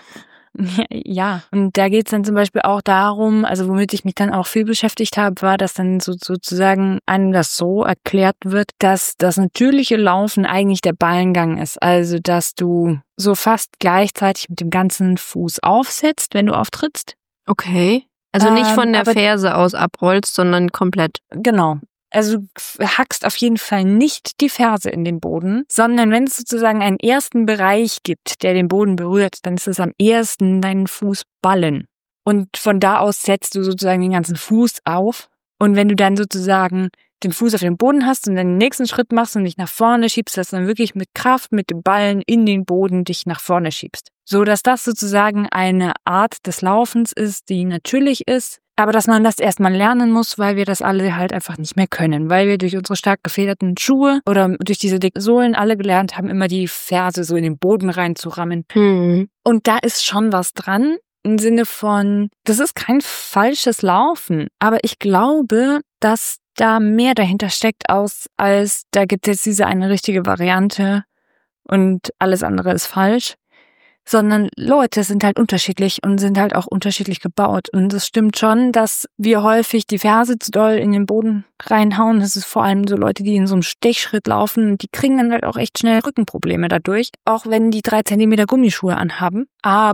Ja, und da geht's dann zum Beispiel auch darum, also womit ich mich dann auch viel beschäftigt habe, war, dass dann sozusagen einem das so erklärt wird, dass das natürliche Laufen eigentlich der Ballengang ist. Also, dass du so fast gleichzeitig mit dem ganzen Fuß aufsetzt, wenn du auftrittst. Okay. Also nicht von der Ferse aus abrollst, sondern komplett. Genau. Also du hackst auf jeden Fall nicht die Ferse in den Boden, sondern wenn es sozusagen einen ersten Bereich gibt, der den Boden berührt, dann ist es am ehesten deinen Fußballen. Und von da aus setzt du sozusagen den ganzen Fuß auf. Und wenn du dann sozusagen den Fuß auf den Boden hast und dann den nächsten Schritt machst und dich nach vorne schiebst, dass du dann wirklich mit Kraft, mit dem Ballen in den Boden dich nach vorne schiebst. So dass das sozusagen eine Art des Laufens ist, die natürlich ist, aber dass man das erstmal lernen muss, weil wir das alle halt einfach nicht mehr können, weil wir durch unsere stark gefederten Schuhe oder durch diese dicken Sohlen alle gelernt haben, immer die Ferse so in den Boden reinzurammen. Und da ist schon was dran. Im Sinne von, das ist kein falsches Laufen, aber ich glaube, dass da mehr dahinter steckt als da gibt es jetzt diese eine richtige Variante und alles andere ist falsch, sondern Leute sind halt unterschiedlich und sind halt auch unterschiedlich gebaut. Und es stimmt schon, dass wir häufig die Ferse zu doll in den Boden reinhauen. Das ist vor allem so Leute, die in so einem Stechschritt laufen, die kriegen dann halt auch echt schnell Rückenprobleme dadurch, auch wenn die 3 Zentimeter Gummischuhe anhaben.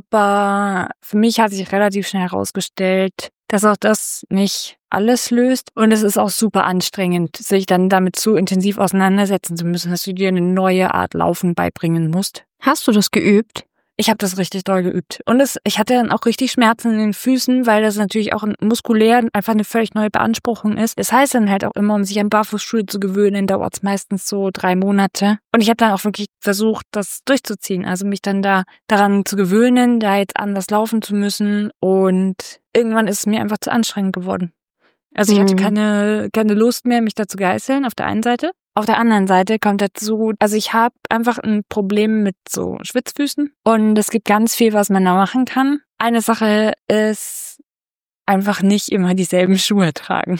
Aber für mich hat sich relativ schnell herausgestellt, dass auch das nicht alles löst. Und es ist auch super anstrengend, sich dann damit so intensiv auseinandersetzen zu müssen, dass du dir eine neue Art Laufen beibringen musst. Hast du das geübt? Ich habe das richtig doll geübt. Und ich hatte dann auch richtig Schmerzen in den Füßen, weil das natürlich auch muskulär einfach eine völlig neue Beanspruchung ist. Das heißt dann halt auch immer, um sich an Barfußschuhe zu gewöhnen, dauert es meistens so 3 Monate. Und ich habe dann auch wirklich versucht, das durchzuziehen. Also mich dann daran zu gewöhnen, da jetzt anders laufen zu müssen. Und irgendwann ist es mir einfach zu anstrengend geworden. Also ich hatte keine Lust mehr, mich da zu geißeln auf der einen Seite. Auf der anderen Seite kommt dazu, also ich habe einfach ein Problem mit so Schwitzfüßen und es gibt ganz viel, was man da machen kann. Eine Sache ist einfach nicht immer dieselben Schuhe tragen.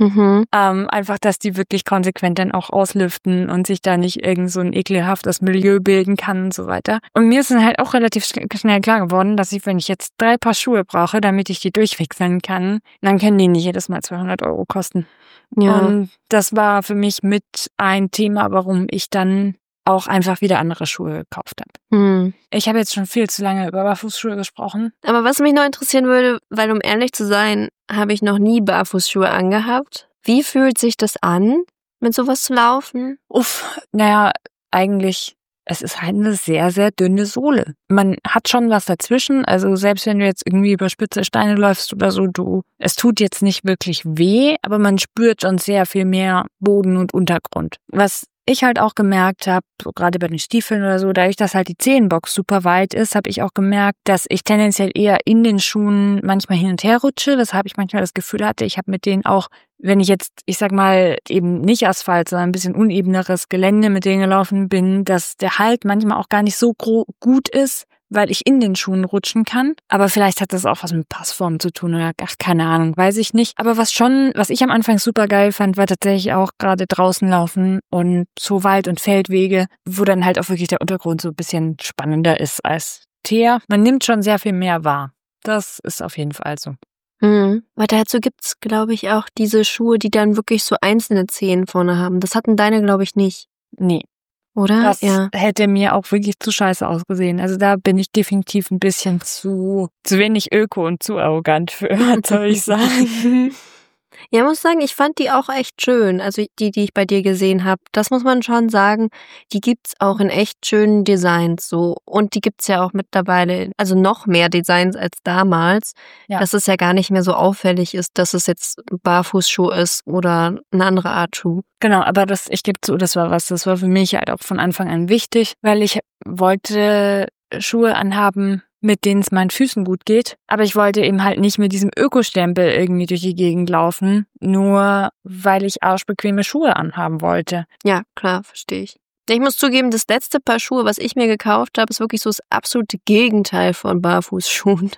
Einfach, dass die wirklich konsequent dann auch auslüften und sich da nicht irgend so ein ekelhaftes Milieu bilden kann und so weiter. Und mir ist dann halt auch relativ schnell klar geworden, dass wenn ich jetzt 3 Paar Schuhe brauche, damit ich die durchwechseln kann, dann können die nicht jedes Mal 200 € kosten. Ja. Und das war für mich mit ein Thema, warum ich dann auch einfach wieder andere Schuhe gekauft habe. Ich habe jetzt schon viel zu lange über Barfußschuhe gesprochen. Aber was mich noch interessieren würde, weil um ehrlich zu sein, habe ich noch nie Barfußschuhe angehabt. Wie fühlt sich das an, mit sowas zu laufen? Naja, eigentlich, es ist halt eine sehr, sehr dünne Sohle. Man hat schon was dazwischen, also selbst wenn du jetzt irgendwie über spitze Steine läufst oder so, es tut jetzt nicht wirklich weh, aber man spürt schon sehr viel mehr Boden und Untergrund. Was ich halt auch gemerkt habe, so gerade bei den Stiefeln oder so, dadurch, dass halt die Zehenbox super weit ist, habe ich auch gemerkt, dass ich tendenziell eher in den Schuhen manchmal hin und her rutsche, weshalb ich manchmal das Gefühl hatte, ich habe mit denen auch, wenn ich jetzt, ich sag mal, eben nicht Asphalt, sondern ein bisschen unebeneres Gelände mit denen gelaufen bin, dass der Halt manchmal auch gar nicht so gut ist, weil ich in den Schuhen rutschen kann. Aber vielleicht hat das auch was mit Passform zu tun oder keine Ahnung, weiß ich nicht. Aber was ich am Anfang super geil fand, war tatsächlich auch gerade draußen laufen und so Wald- und Feldwege, wo dann halt auch wirklich der Untergrund so ein bisschen spannender ist als Teer. Man nimmt schon sehr viel mehr wahr. Das ist auf jeden Fall so. Weil dazu gibt's, glaube ich, auch diese Schuhe, die dann wirklich so einzelne Zehen vorne haben. Das hatten deine, glaube ich, nicht. Nee. Oder? Das hätte mir auch wirklich zu scheiße ausgesehen. Also da bin ich definitiv ein bisschen zu wenig öko und zu arrogant für, was soll ich sagen. Ja, muss sagen, ich fand die auch echt schön. Also die ich bei dir gesehen habe, das muss man schon sagen, die gibt's auch in echt schönen Designs so. Und die gibt's ja auch mittlerweile, also noch mehr Designs als damals, dass es ja gar nicht mehr so auffällig ist, dass es jetzt Barfußschuh ist oder eine andere Art Schuh. Genau, aber ich gebe zu, das war für mich halt auch von Anfang an wichtig, weil ich wollte Schuhe anhaben, mit denen es meinen Füßen gut geht. Aber ich wollte eben halt nicht mit diesem Ökostempel irgendwie durch die Gegend laufen, nur weil ich arschbequeme Schuhe anhaben wollte. Ja, klar, verstehe ich. Ich muss zugeben, das letzte Paar Schuhe, was ich mir gekauft habe, ist wirklich so das absolute Gegenteil von Barfußschuhen.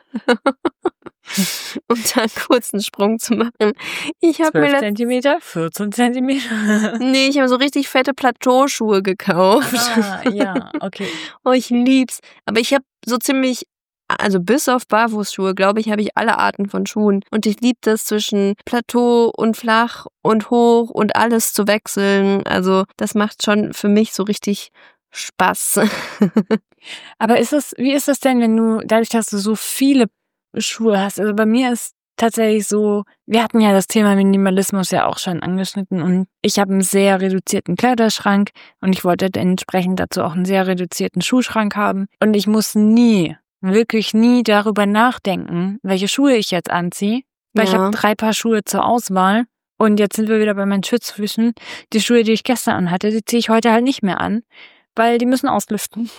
Um da einen kurzen Sprung zu machen. Ich habe 12 Zentimeter, 14 Zentimeter. Nee, ich habe so richtig fette Plateauschuhe gekauft. Ja, okay. Oh, ich lieb's. Aber ich habe so ziemlich, also bis auf Barfußschuhe, glaube ich, habe ich alle Arten von Schuhen. Und ich liebe das zwischen Plateau und flach und hoch und alles zu wechseln. Also das macht schon für mich so richtig Spaß. Aber wie ist das denn, wenn dadurch, dass du so viele Schuhe hast? Also bei mir ist tatsächlich so, wir hatten ja das Thema Minimalismus ja auch schon angeschnitten und ich habe einen sehr reduzierten Kleiderschrank und ich wollte entsprechend dazu auch einen sehr reduzierten Schuhschrank haben und ich muss wirklich nie darüber nachdenken, welche Schuhe ich jetzt anziehe, weil ich habe 3 Paar Schuhe zur Auswahl und jetzt sind wir wieder bei meinen Schützfüßen. Die Schuhe, die ich gestern anhatte, die ziehe ich heute halt nicht mehr an, weil die müssen auslüften.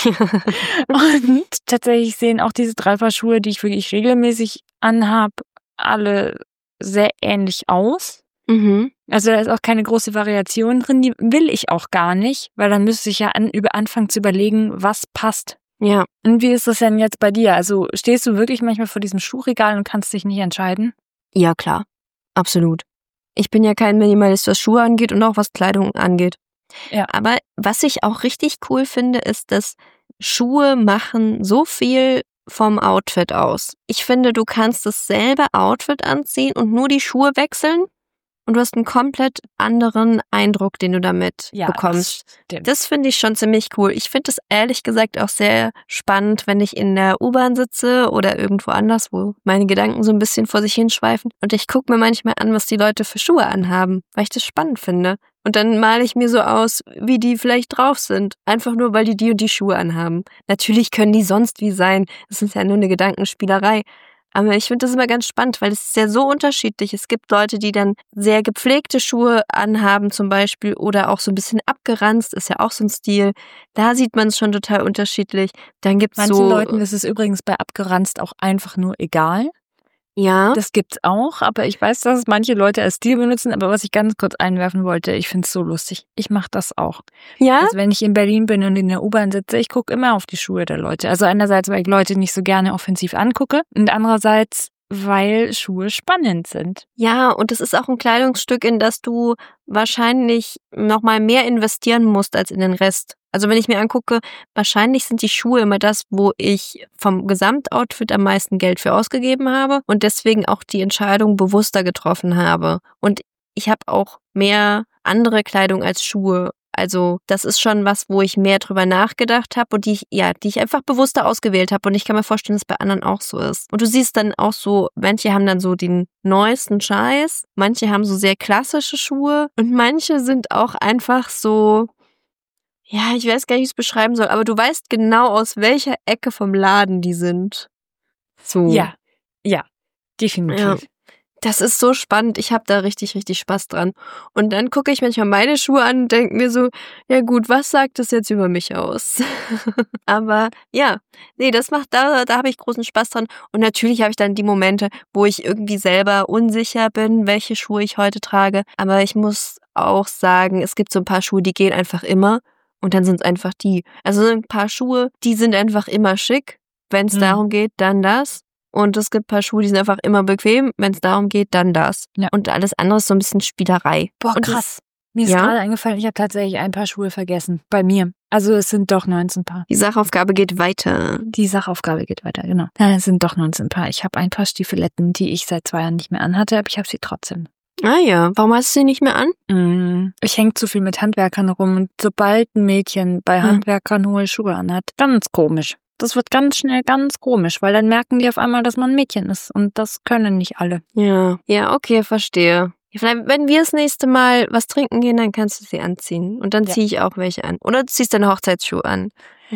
Und tatsächlich sehen auch diese 3 Paar Schuhe, die ich wirklich regelmäßig anhab, alle sehr ähnlich aus. Mhm. Also da ist auch keine große Variation drin, die will ich auch gar nicht, weil dann müsste ich ja anfangen zu überlegen, was passt. Ja. Und wie ist das denn jetzt bei dir? Also stehst du wirklich manchmal vor diesem Schuhregal und kannst dich nicht entscheiden? Ja, klar. Absolut. Ich bin ja kein Minimalist, was Schuhe angeht und auch was Kleidung angeht. Ja. Aber was ich auch richtig cool finde, ist, dass Schuhe machen so viel vom Outfit aus. Ich finde, du kannst dasselbe Outfit anziehen und nur die Schuhe wechseln und du hast einen komplett anderen Eindruck, den du damit bekommst. Das finde ich schon ziemlich cool. Ich finde es ehrlich gesagt auch sehr spannend, wenn ich in der U-Bahn sitze oder irgendwo anders, wo meine Gedanken so ein bisschen vor sich hinschweifen und ich gucke mir manchmal an, was die Leute für Schuhe anhaben, weil ich das spannend finde. Und dann male ich mir so aus, wie die vielleicht drauf sind. Einfach nur, weil die und die Schuhe anhaben. Natürlich können die sonst wie sein. Das ist ja nur eine Gedankenspielerei. Aber ich finde das immer ganz spannend, weil es ist ja so unterschiedlich. Es gibt Leute, die dann sehr gepflegte Schuhe anhaben zum Beispiel oder auch so ein bisschen abgeranzt, ist ja auch so ein Stil. Da sieht man es schon total unterschiedlich. Dann gibt's Manchen Leuten ist es übrigens bei abgeranzt auch einfach nur egal. Ja. Das gibt's auch, aber ich weiß, dass es manche Leute als Stil benutzen, aber was ich ganz kurz einwerfen wollte, ich find's so lustig. Ich mache das auch. Ja? Also wenn ich in Berlin bin und in der U-Bahn sitze, ich gucke immer auf die Schuhe der Leute. Also einerseits, weil ich Leute nicht so gerne offensiv angucke und andererseits, weil Schuhe spannend sind. Ja, und es ist auch ein Kleidungsstück, in das du wahrscheinlich nochmal mehr investieren musst als in den Rest. Also wenn ich mir angucke, wahrscheinlich sind die Schuhe immer das, wo ich vom Gesamtoutfit am meisten Geld für ausgegeben habe und deswegen auch die Entscheidung bewusster getroffen habe. Und ich habe auch mehr andere Kleidung als Schuhe. Also das ist schon was, wo ich mehr drüber nachgedacht habe und die ich einfach bewusster ausgewählt habe. Und ich kann mir vorstellen, dass es bei anderen auch so ist. Und du siehst dann auch so, manche haben dann so den neuesten Scheiß, manche haben so sehr klassische Schuhe und manche sind auch einfach so, ja, ich weiß gar nicht, wie ich es beschreiben soll, aber du weißt genau, aus welcher Ecke vom Laden die sind. So. Ja, definitiv. Ja. Das ist so spannend. Ich habe da richtig, richtig Spaß dran. Und dann gucke ich manchmal meine Schuhe an und denke mir so, ja gut, was sagt das jetzt über mich aus? Aber ja, nee, da habe ich großen Spaß dran. Und natürlich habe ich dann die Momente, wo ich irgendwie selber unsicher bin, welche Schuhe ich heute trage. Aber ich muss auch sagen, es gibt so ein paar Schuhe, die gehen einfach immer. Und dann sind es einfach die. Also ein paar Schuhe, die sind einfach immer schick. Wenn es darum geht, dann das. Und es gibt ein paar Schuhe, die sind einfach immer bequem. Wenn es darum geht, dann das. Ja. Und alles andere ist so ein bisschen Spielerei. Boah, und krass. Mir ist gerade eingefallen, ich habe tatsächlich ein paar Schuhe vergessen. Bei mir. Also es sind doch 19 Paar. Die Sachaufgabe geht weiter. Die Sachaufgabe geht weiter, genau. Ja, es sind doch 19 Paar. Ich habe ein paar Stiefeletten, die ich seit 2 Jahren nicht mehr anhatte, aber ich habe sie trotzdem. Ah ja, warum hast du sie nicht mehr an? Ich hänge zu viel mit Handwerkern rum und sobald ein Mädchen bei Handwerkern hohe Schuhe anhat, ganz komisch. Das wird ganz schnell ganz komisch, weil dann merken die auf einmal, dass man ein Mädchen ist und das können nicht alle. Ja, okay, verstehe. Vielleicht, wenn wir das nächste Mal was trinken gehen, dann kannst du sie anziehen und dann ziehe ich auch welche an. Oder du ziehst deine Hochzeitsschuhe an.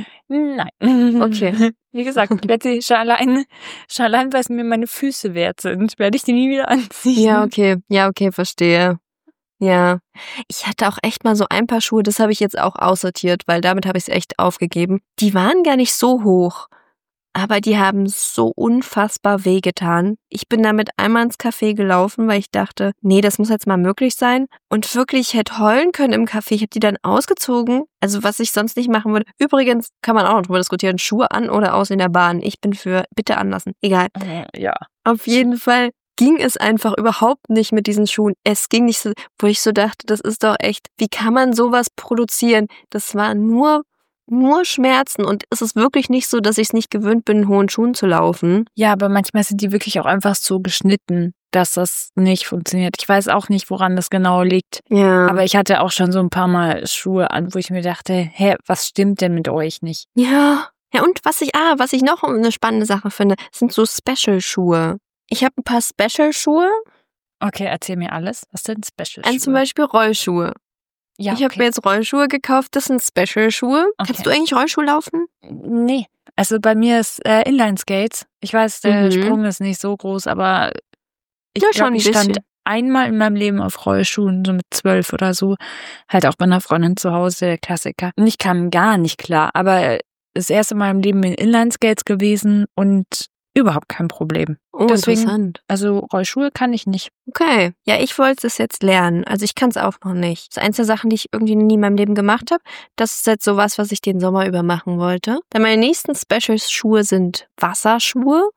Nein. Okay. Wie gesagt, ich werde sie schon allein, weil es mir meine Füße wert sind, werde ich die nie wieder anziehen. Ja, okay, verstehe. Ja, ich hatte auch echt mal so ein paar Schuhe, das habe ich jetzt auch aussortiert, weil damit habe ich es echt aufgegeben. Die waren gar nicht so hoch, aber die haben so unfassbar wehgetan. Ich bin damit einmal ins Café gelaufen, weil ich dachte, nee, das muss jetzt mal möglich sein. Und wirklich, ich hätte heulen können im Café. Ich habe die dann ausgezogen, also was ich sonst nicht machen würde. Übrigens kann man auch noch drüber diskutieren, Schuhe an oder aus in der Bahn. Ich bin für bitte anlassen. Egal. Ja. Auf jeden Fall ging es einfach überhaupt nicht mit diesen Schuhen. Es ging nicht so, wo ich so dachte, das ist doch echt, wie kann man sowas produzieren? Das war nur Schmerzen und es ist wirklich nicht so, dass ich es nicht gewöhnt bin, in hohen Schuhen zu laufen. Ja, aber manchmal sind die wirklich auch einfach so geschnitten, dass das nicht funktioniert. Ich weiß auch nicht, woran das genau liegt. Ja. Aber ich hatte auch schon so ein paar Mal Schuhe an, wo ich mir dachte, hä, was stimmt denn mit euch nicht? Ja. Ja, und was ich noch eine spannende Sache finde, sind so Special-Schuhe. Ich habe ein paar Special-Schuhe. Okay, erzähl mir alles. Was sind Special-Schuhe? Zum Beispiel Rollschuhe. Ja, Ich habe mir jetzt Rollschuhe gekauft, das sind Special-Schuhe. Okay. Kannst du eigentlich Rollschuhe laufen? Nee. Also bei mir ist Inline-Skates. Ich weiß, der Sprung ist nicht so groß, aber ich Ja, schon glaube, ein ich stand bisschen. einmal in meinem Leben auf Rollschuhen, so mit 12 oder so. Halt auch bei einer Freundin zu Hause, der Klassiker. Und ich kam gar nicht klar, aber das erste Mal im Leben in Inline-Skates gewesen und überhaupt kein Problem. Oh, Deswegen, interessant. also Rollschuhe kann ich nicht. Okay. Ja, ich wollte es jetzt lernen. Also ich kann es auch noch nicht. Das ist eins der Sachen, die ich irgendwie nie in meinem Leben gemacht habe. Das ist jetzt sowas, was ich den Sommer über machen wollte. Dann meine nächsten Special-Schuhe sind Wasserschuhe.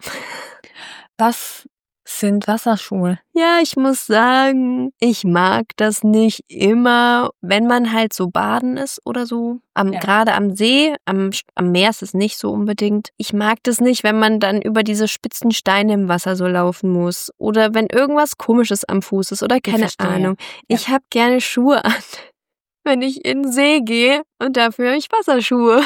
Was sind Wasserschuhe? Ja, ich muss sagen, ich mag das nicht immer, wenn man halt so baden ist oder so. Gerade am See, am Meer ist es nicht so unbedingt. Ich mag das nicht, wenn man dann über diese spitzen Steine im Wasser so laufen muss. Oder wenn irgendwas Komisches am Fuß ist oder keine Ahnung. Ja. Ich habe gerne Schuhe an, wenn ich in den See gehe und dafür habe ich Wasserschuhe.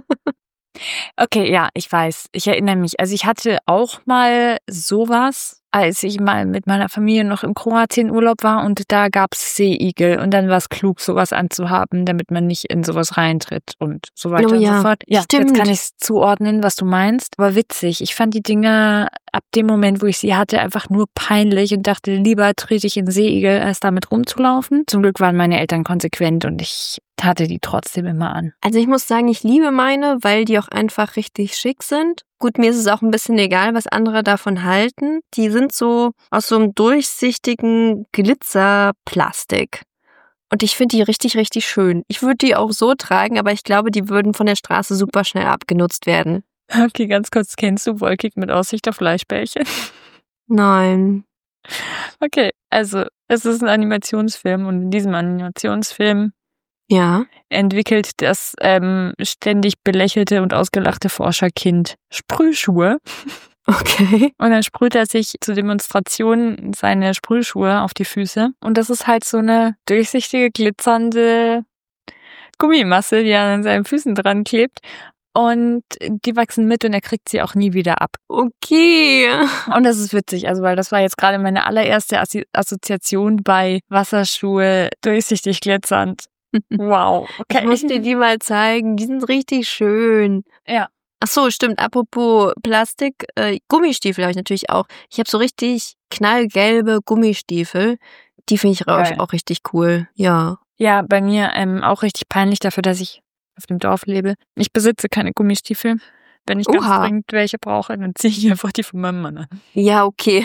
Okay, ja, ich weiß. Ich erinnere mich. Also ich hatte auch mal sowas, als ich mal mit meiner Familie noch in Kroatien Urlaub war und da gab's Seeigel und dann war es klug, sowas anzuhaben, damit man nicht in sowas reintritt und so weiter und so fort. Ja, stimmt. jetzt kann ich es zuordnen, was du meinst. Aber witzig. Ich fand die Dinger ab dem Moment, wo ich sie hatte, einfach nur peinlich und dachte, lieber trete ich in Seeigel, als damit rumzulaufen. Zum Glück waren meine Eltern konsequent und ich hatte die trotzdem immer an. Also ich muss sagen, ich liebe meine, weil die auch einfach richtig schick sind. Gut, mir ist es auch ein bisschen egal, was andere davon halten. Die sind so aus so einem durchsichtigen Glitzerplastik. Und ich finde die richtig, richtig schön. Ich würde die auch so tragen, aber ich glaube, die würden von der Straße super schnell abgenutzt werden. Okay, ganz kurz, kennst du Wolkig mit Aussicht auf Fleischbällchen? Nein. Okay, also es ist ein Animationsfilm und in diesem Animationsfilm Ja. entwickelt das ständig belächelte und ausgelachte Forscherkind Sprühschuhe. Okay. Und dann sprüht er sich zur Demonstration seine Sprühschuhe auf die Füße. Und das ist halt so eine durchsichtige, glitzernde Gummimasse, die an seinen Füßen dran klebt. Und die wachsen mit und er kriegt sie auch nie wieder ab. Okay. Und das ist witzig, also weil das war jetzt gerade meine allererste Assoziation bei Wasserschuhe durchsichtig glitzernd. Wow, okay. Ich muss dir die mal zeigen. Die sind richtig schön. Ja. Ach so, stimmt. Apropos Plastik, Gummistiefel habe ich natürlich auch. Ich habe so richtig knallgelbe Gummistiefel. Die finde ich Geil. auch richtig cool. Ja. Ja, bei mir auch richtig peinlich dafür, dass ich auf dem Dorf lebe. Ich besitze keine Gummistiefel. Wenn ich ganz dringend welche brauche, dann ziehe ich einfach die von meinem Mann an. Ja, okay.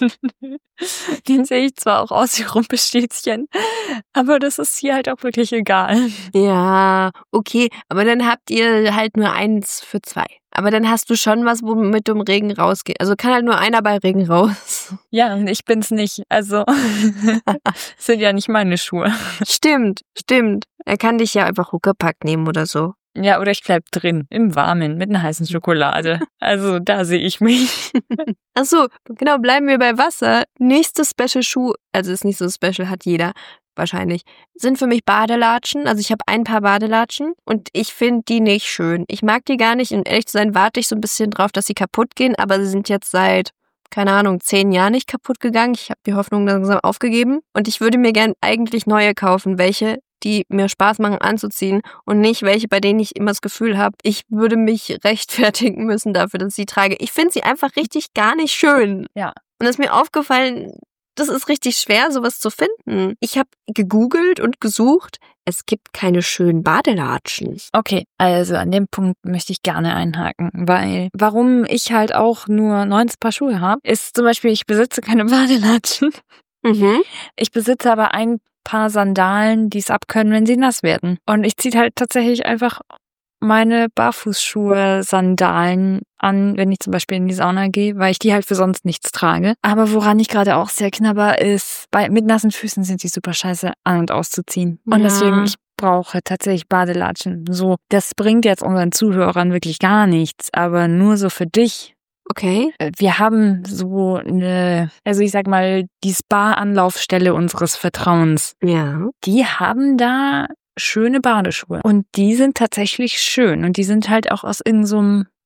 Den sehe ich zwar auch aus wie Rumpelstilzchen, aber das ist hier halt auch wirklich egal. Ja, okay. Aber dann habt ihr halt nur 1 für 2. Aber dann hast du schon was, womit du im Regen rausgehst. Also kann halt nur einer bei Regen raus. Ja, und ich bin's nicht. Also sind ja nicht meine Schuhe. Stimmt. Er kann dich ja einfach Huckepack nehmen oder so. Ja, oder ich bleib drin, im Warmen, mit einer heißen Schokolade. Also da sehe ich mich. Ach so, genau, bleiben wir bei Wasser. Nächste Special-Schuh, also ist nicht so special, hat jeder wahrscheinlich, sind für mich Badelatschen. Also ich habe ein paar Badelatschen und ich finde die nicht schön. Ich mag die gar nicht. Um ehrlich zu sein, warte ich so ein bisschen drauf, dass sie kaputt gehen, aber sie sind jetzt seit, keine Ahnung, 10 Jahren nicht kaputt gegangen. Ich habe die Hoffnung langsam aufgegeben und ich würde mir gern eigentlich neue kaufen, welche die mir Spaß machen anzuziehen und nicht welche, bei denen ich immer das Gefühl habe, ich würde mich rechtfertigen müssen dafür, dass ich sie trage. Ich finde sie einfach richtig gar nicht schön. Ja. Und es ist mir aufgefallen, das ist richtig schwer, sowas zu finden. Ich habe gegoogelt und gesucht. Es gibt keine schönen Badelatschen. Okay, also an dem Punkt möchte ich gerne einhaken, weil warum ich halt auch nur 19 Paar Schuhe habe, ist zum Beispiel, ich besitze keine Badelatschen. Mhm. Ich besitze aber ein paar Sandalen, die es abkönnen, wenn sie nass werden. Und ich ziehe halt tatsächlich einfach meine Barfußschuhe-Sandalen an, wenn ich zum Beispiel in die Sauna gehe, weil ich die halt für sonst nichts trage. Aber woran ich gerade auch sehr knabber ist, mit nassen Füßen sind die super scheiße an- und auszuziehen. Und deswegen, ich brauche tatsächlich Badelatschen. So, das bringt jetzt unseren Zuhörern wirklich gar nichts, aber nur so für dich. Okay. Wir haben so eine, also ich sag mal, die Spa-Anlaufstelle unseres Vertrauens. Ja. Die haben da schöne Badeschuhe. Und die sind tatsächlich schön. Und die sind halt auch aus irgend so einem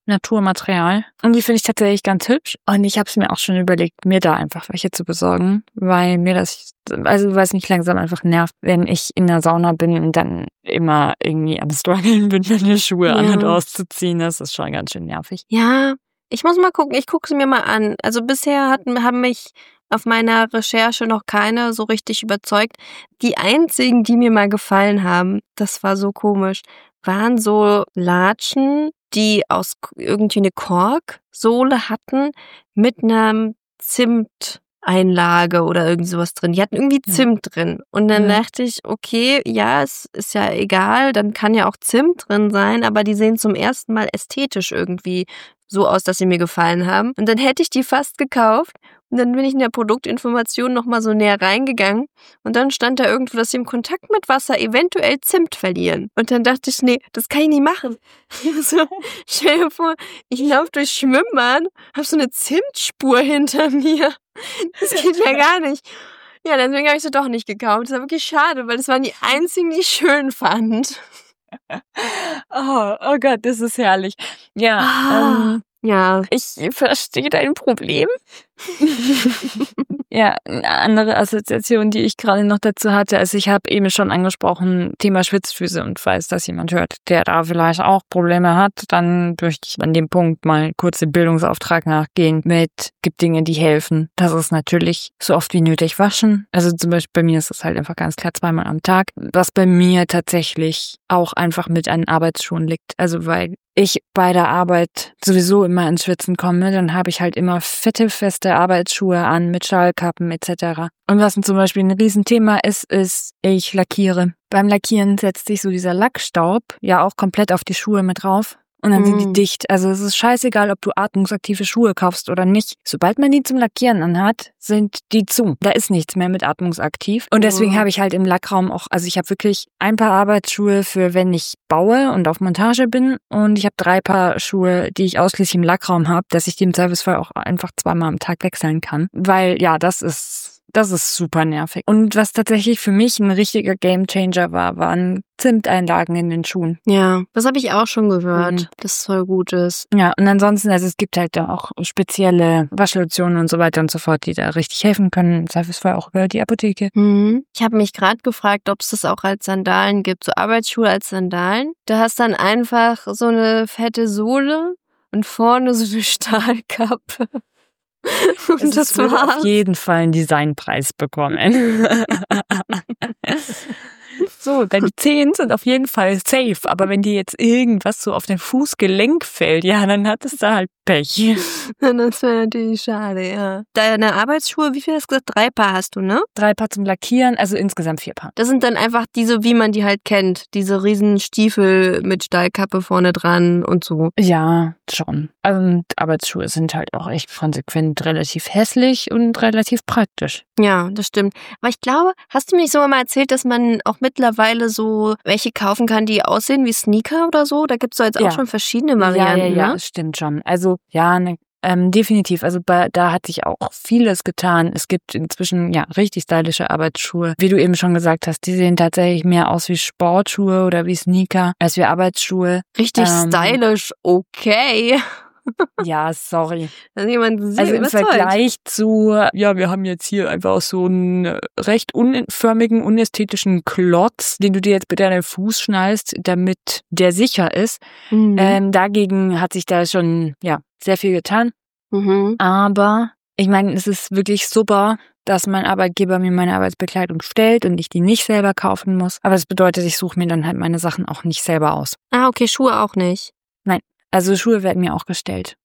Naturmaterial. Und die finde ich tatsächlich ganz hübsch. Und ich habe es mir auch schon überlegt, mir da einfach welche zu besorgen, weil weil es mich langsam einfach nervt, wenn ich in der Sauna bin und dann immer irgendwie am Struggeln bin, meine Schuhe an- und auszuziehen. Das ist schon ganz schön nervig. Ja, ich muss mal gucken. Ich gucke sie mir mal an. Also bisher haben mich auf meiner Recherche noch keine so richtig überzeugt. Die einzigen, die mir mal gefallen haben, das war so komisch, waren so Latschen, die aus irgendwie eine Korksohle hatten mit einer Zimteinlage oder irgend sowas drin. Die hatten irgendwie Zimt drin. Und dann dachte ich, okay, ja, es ist ja egal, dann kann ja auch Zimt drin sein, aber die sehen zum ersten Mal ästhetisch irgendwie so aus, dass sie mir gefallen haben. Und dann hätte ich die fast gekauft. Und dann bin ich in der Produktinformation nochmal so näher reingegangen und dann stand da irgendwo, dass sie im Kontakt mit Wasser eventuell Zimt verlieren. Und dann dachte ich, nee, das kann ich nicht machen. So, stell dir vor, ich laufe durch Schwimmbad, hab so eine Zimtspur hinter mir. Das geht ja gar nicht. Ja, deswegen habe ich sie doch nicht gekauft. Das war wirklich schade, weil das waren die einzigen, die ich schön fand. Oh Gott, das ist herrlich. Ja, Ja. ich verstehe dein Problem. Ja, eine andere Assoziation, die ich gerade noch dazu hatte, also ich habe eben schon angesprochen, Thema Schwitzfüße und falls das jemand hört, der da vielleicht auch Probleme hat, dann möchte ich an dem Punkt mal kurz den Bildungsauftrag nachgehen gibt Dinge, die helfen. Das ist natürlich so oft wie nötig waschen. Also zum Beispiel bei mir ist es halt einfach ganz klar 2-mal am Tag, was bei mir tatsächlich auch einfach mit an Arbeitsschuhen liegt. Also weil ich bei der Arbeit sowieso immer ins Schwitzen komme, dann habe ich halt immer fette Arbeitsschuhe an mit Schallkappen etc. Und was zum Beispiel ein Riesenthema ist, ich lackiere. Beim Lackieren setzt sich so dieser Lackstaub ja auch komplett auf die Schuhe mit drauf. Und dann sind die dicht. Also es ist scheißegal, ob du atmungsaktive Schuhe kaufst oder nicht. Sobald man die zum Lackieren anhat, sind die zu. Da ist nichts mehr mit atmungsaktiv. Und deswegen habe ich halt im Lackraum auch, also ich habe wirklich ein paar Arbeitsschuhe für, wenn ich baue und auf Montage bin. Und ich habe 3 Paar Schuhe, die ich ausschließlich im Lackraum habe, dass ich die im Zweifelsfall auch einfach 2-mal am Tag wechseln kann. Weil ja, das ist super nervig. Und was tatsächlich für mich ein richtiger Gamechanger war, waren Zimteinlagen in den Schuhen. Ja, das habe ich auch schon gehört, dass es voll gut ist. Ja, und ansonsten, also es gibt halt da auch spezielle Waschlotionen und so weiter und so fort, die da richtig helfen können. Im Zweifelsfall auch über die Apotheke. Ich habe mich gerade gefragt, ob es das auch als Sandalen gibt, so Arbeitsschuhe als Sandalen. Du hast dann einfach so eine fette Sohle und vorne so eine Stahlkappe. Und das wird war's. auf jeden Fall einen Designpreis bekommen. So, deine Zehen sind auf jeden Fall safe, aber wenn dir jetzt irgendwas so auf den Fußgelenk fällt, ja, dann hattest du halt Pech. Das wäre natürlich schade, ja. Deine Arbeitsschuhe, wie viel hast du gesagt? 3 Paar hast du, ne? 3 Paar zum Lackieren, also insgesamt 4 Paar. Das sind dann einfach diese, wie man die halt kennt. Diese riesen Stiefel mit Stahlkappe vorne dran und so. Ja, schon. Und Arbeitsschuhe sind halt auch echt konsequent relativ hässlich und relativ praktisch. Ja, das stimmt. Aber ich glaube, hast du mir nicht so mal erzählt, dass man auch mittlerweile so welche kaufen kann, die aussehen wie Sneaker oder so? Da gibt's doch jetzt auch schon verschiedene Varianten, ja, ne? das stimmt schon. Also, ja, definitiv. Also da hat sich auch vieles getan. Es gibt inzwischen ja richtig stylische Arbeitsschuhe. Wie du eben schon gesagt hast, die sehen tatsächlich mehr aus wie Sportschuhe oder wie Sneaker als wie Arbeitsschuhe. Richtig stylisch, okay. Ja, sorry. Also jemand sehr Also im überzeugt. Vergleich zu, ja, wir haben jetzt hier einfach so einen recht unförmigen, unästhetischen Klotz, den du dir jetzt bitte an den Fuß schnallst, damit der sicher ist. Dagegen hat sich da schon, ja, sehr viel getan. Aber ich meine, es ist wirklich super, dass mein Arbeitgeber mir meine Arbeitsbekleidung stellt und ich die nicht selber kaufen muss. Aber das bedeutet, ich suche mir dann halt meine Sachen auch nicht selber aus. Ah, okay, Schuhe auch nicht. Nein, also Schuhe werden mir auch gestellt.